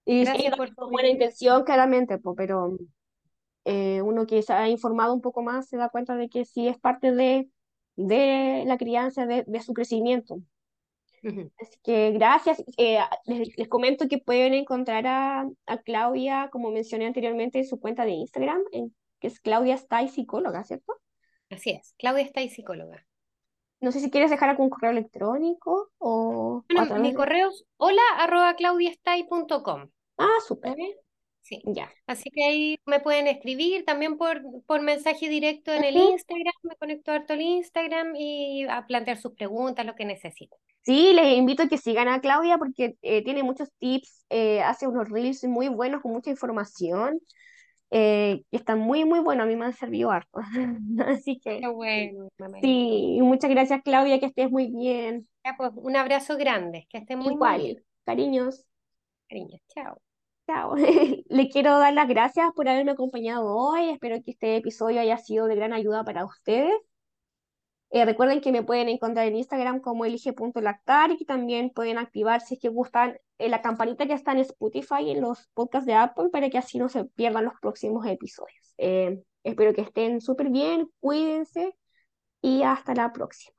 Speaker 1: Y sí,
Speaker 2: Gracias
Speaker 1: lo
Speaker 2: por
Speaker 1: hace con buena
Speaker 2: tu...
Speaker 1: intención, claramente, po, pero eh, uno que se ha informado un poco más se da cuenta de que sí es parte de, de la crianza, de, de su crecimiento.
Speaker 2: Ujú.
Speaker 1: Así que gracias. Eh, les, les comento que pueden encontrar a, a Claudia, como mencioné anteriormente, en su cuenta de Instagram, en- que es Claudia Stay Psicóloga, ¿cierto?
Speaker 2: Así es, Claudia está ahí psicóloga.
Speaker 1: No sé si quieres dejar algún correo electrónico o, o a
Speaker 2: Bueno, mi
Speaker 1: través de...
Speaker 2: correo es hola arroba claudiastay punto com.
Speaker 1: Ah, súper.
Speaker 2: ¿Vale? Sí.
Speaker 1: Ya.
Speaker 2: Así que ahí me pueden escribir también por, por mensaje directo en el
Speaker 1: Ujú.
Speaker 2: Instagram. Me conecto harto al Instagram y a plantear sus preguntas, lo que necesiten.
Speaker 1: Sí, les invito a que sigan a Claudia porque eh, tiene muchos tips, eh, hace unos reels muy buenos con mucha información, eh, que están muy, muy buenos. A mí me han servido harto. Así que
Speaker 2: Qué bueno, me alegro.
Speaker 1: sí, muchas gracias, Claudia, que estés muy bien.
Speaker 2: Ya, pues, un abrazo grande, que estén muy, muy bien.
Speaker 1: Igual, cariños.
Speaker 2: Cariño, chao.
Speaker 1: Chao. Le quiero dar las gracias por haberme acompañado hoy. Espero que este episodio haya sido de gran ayuda para ustedes. Eh, recuerden que me pueden encontrar en Instagram como elige.lactar y que también pueden activar si es que gustan eh, la campanita que está en Spotify en los podcasts de Apple para que así no se pierdan los próximos episodios. Eh, espero que estén súper bien, cuídense y hasta la próxima.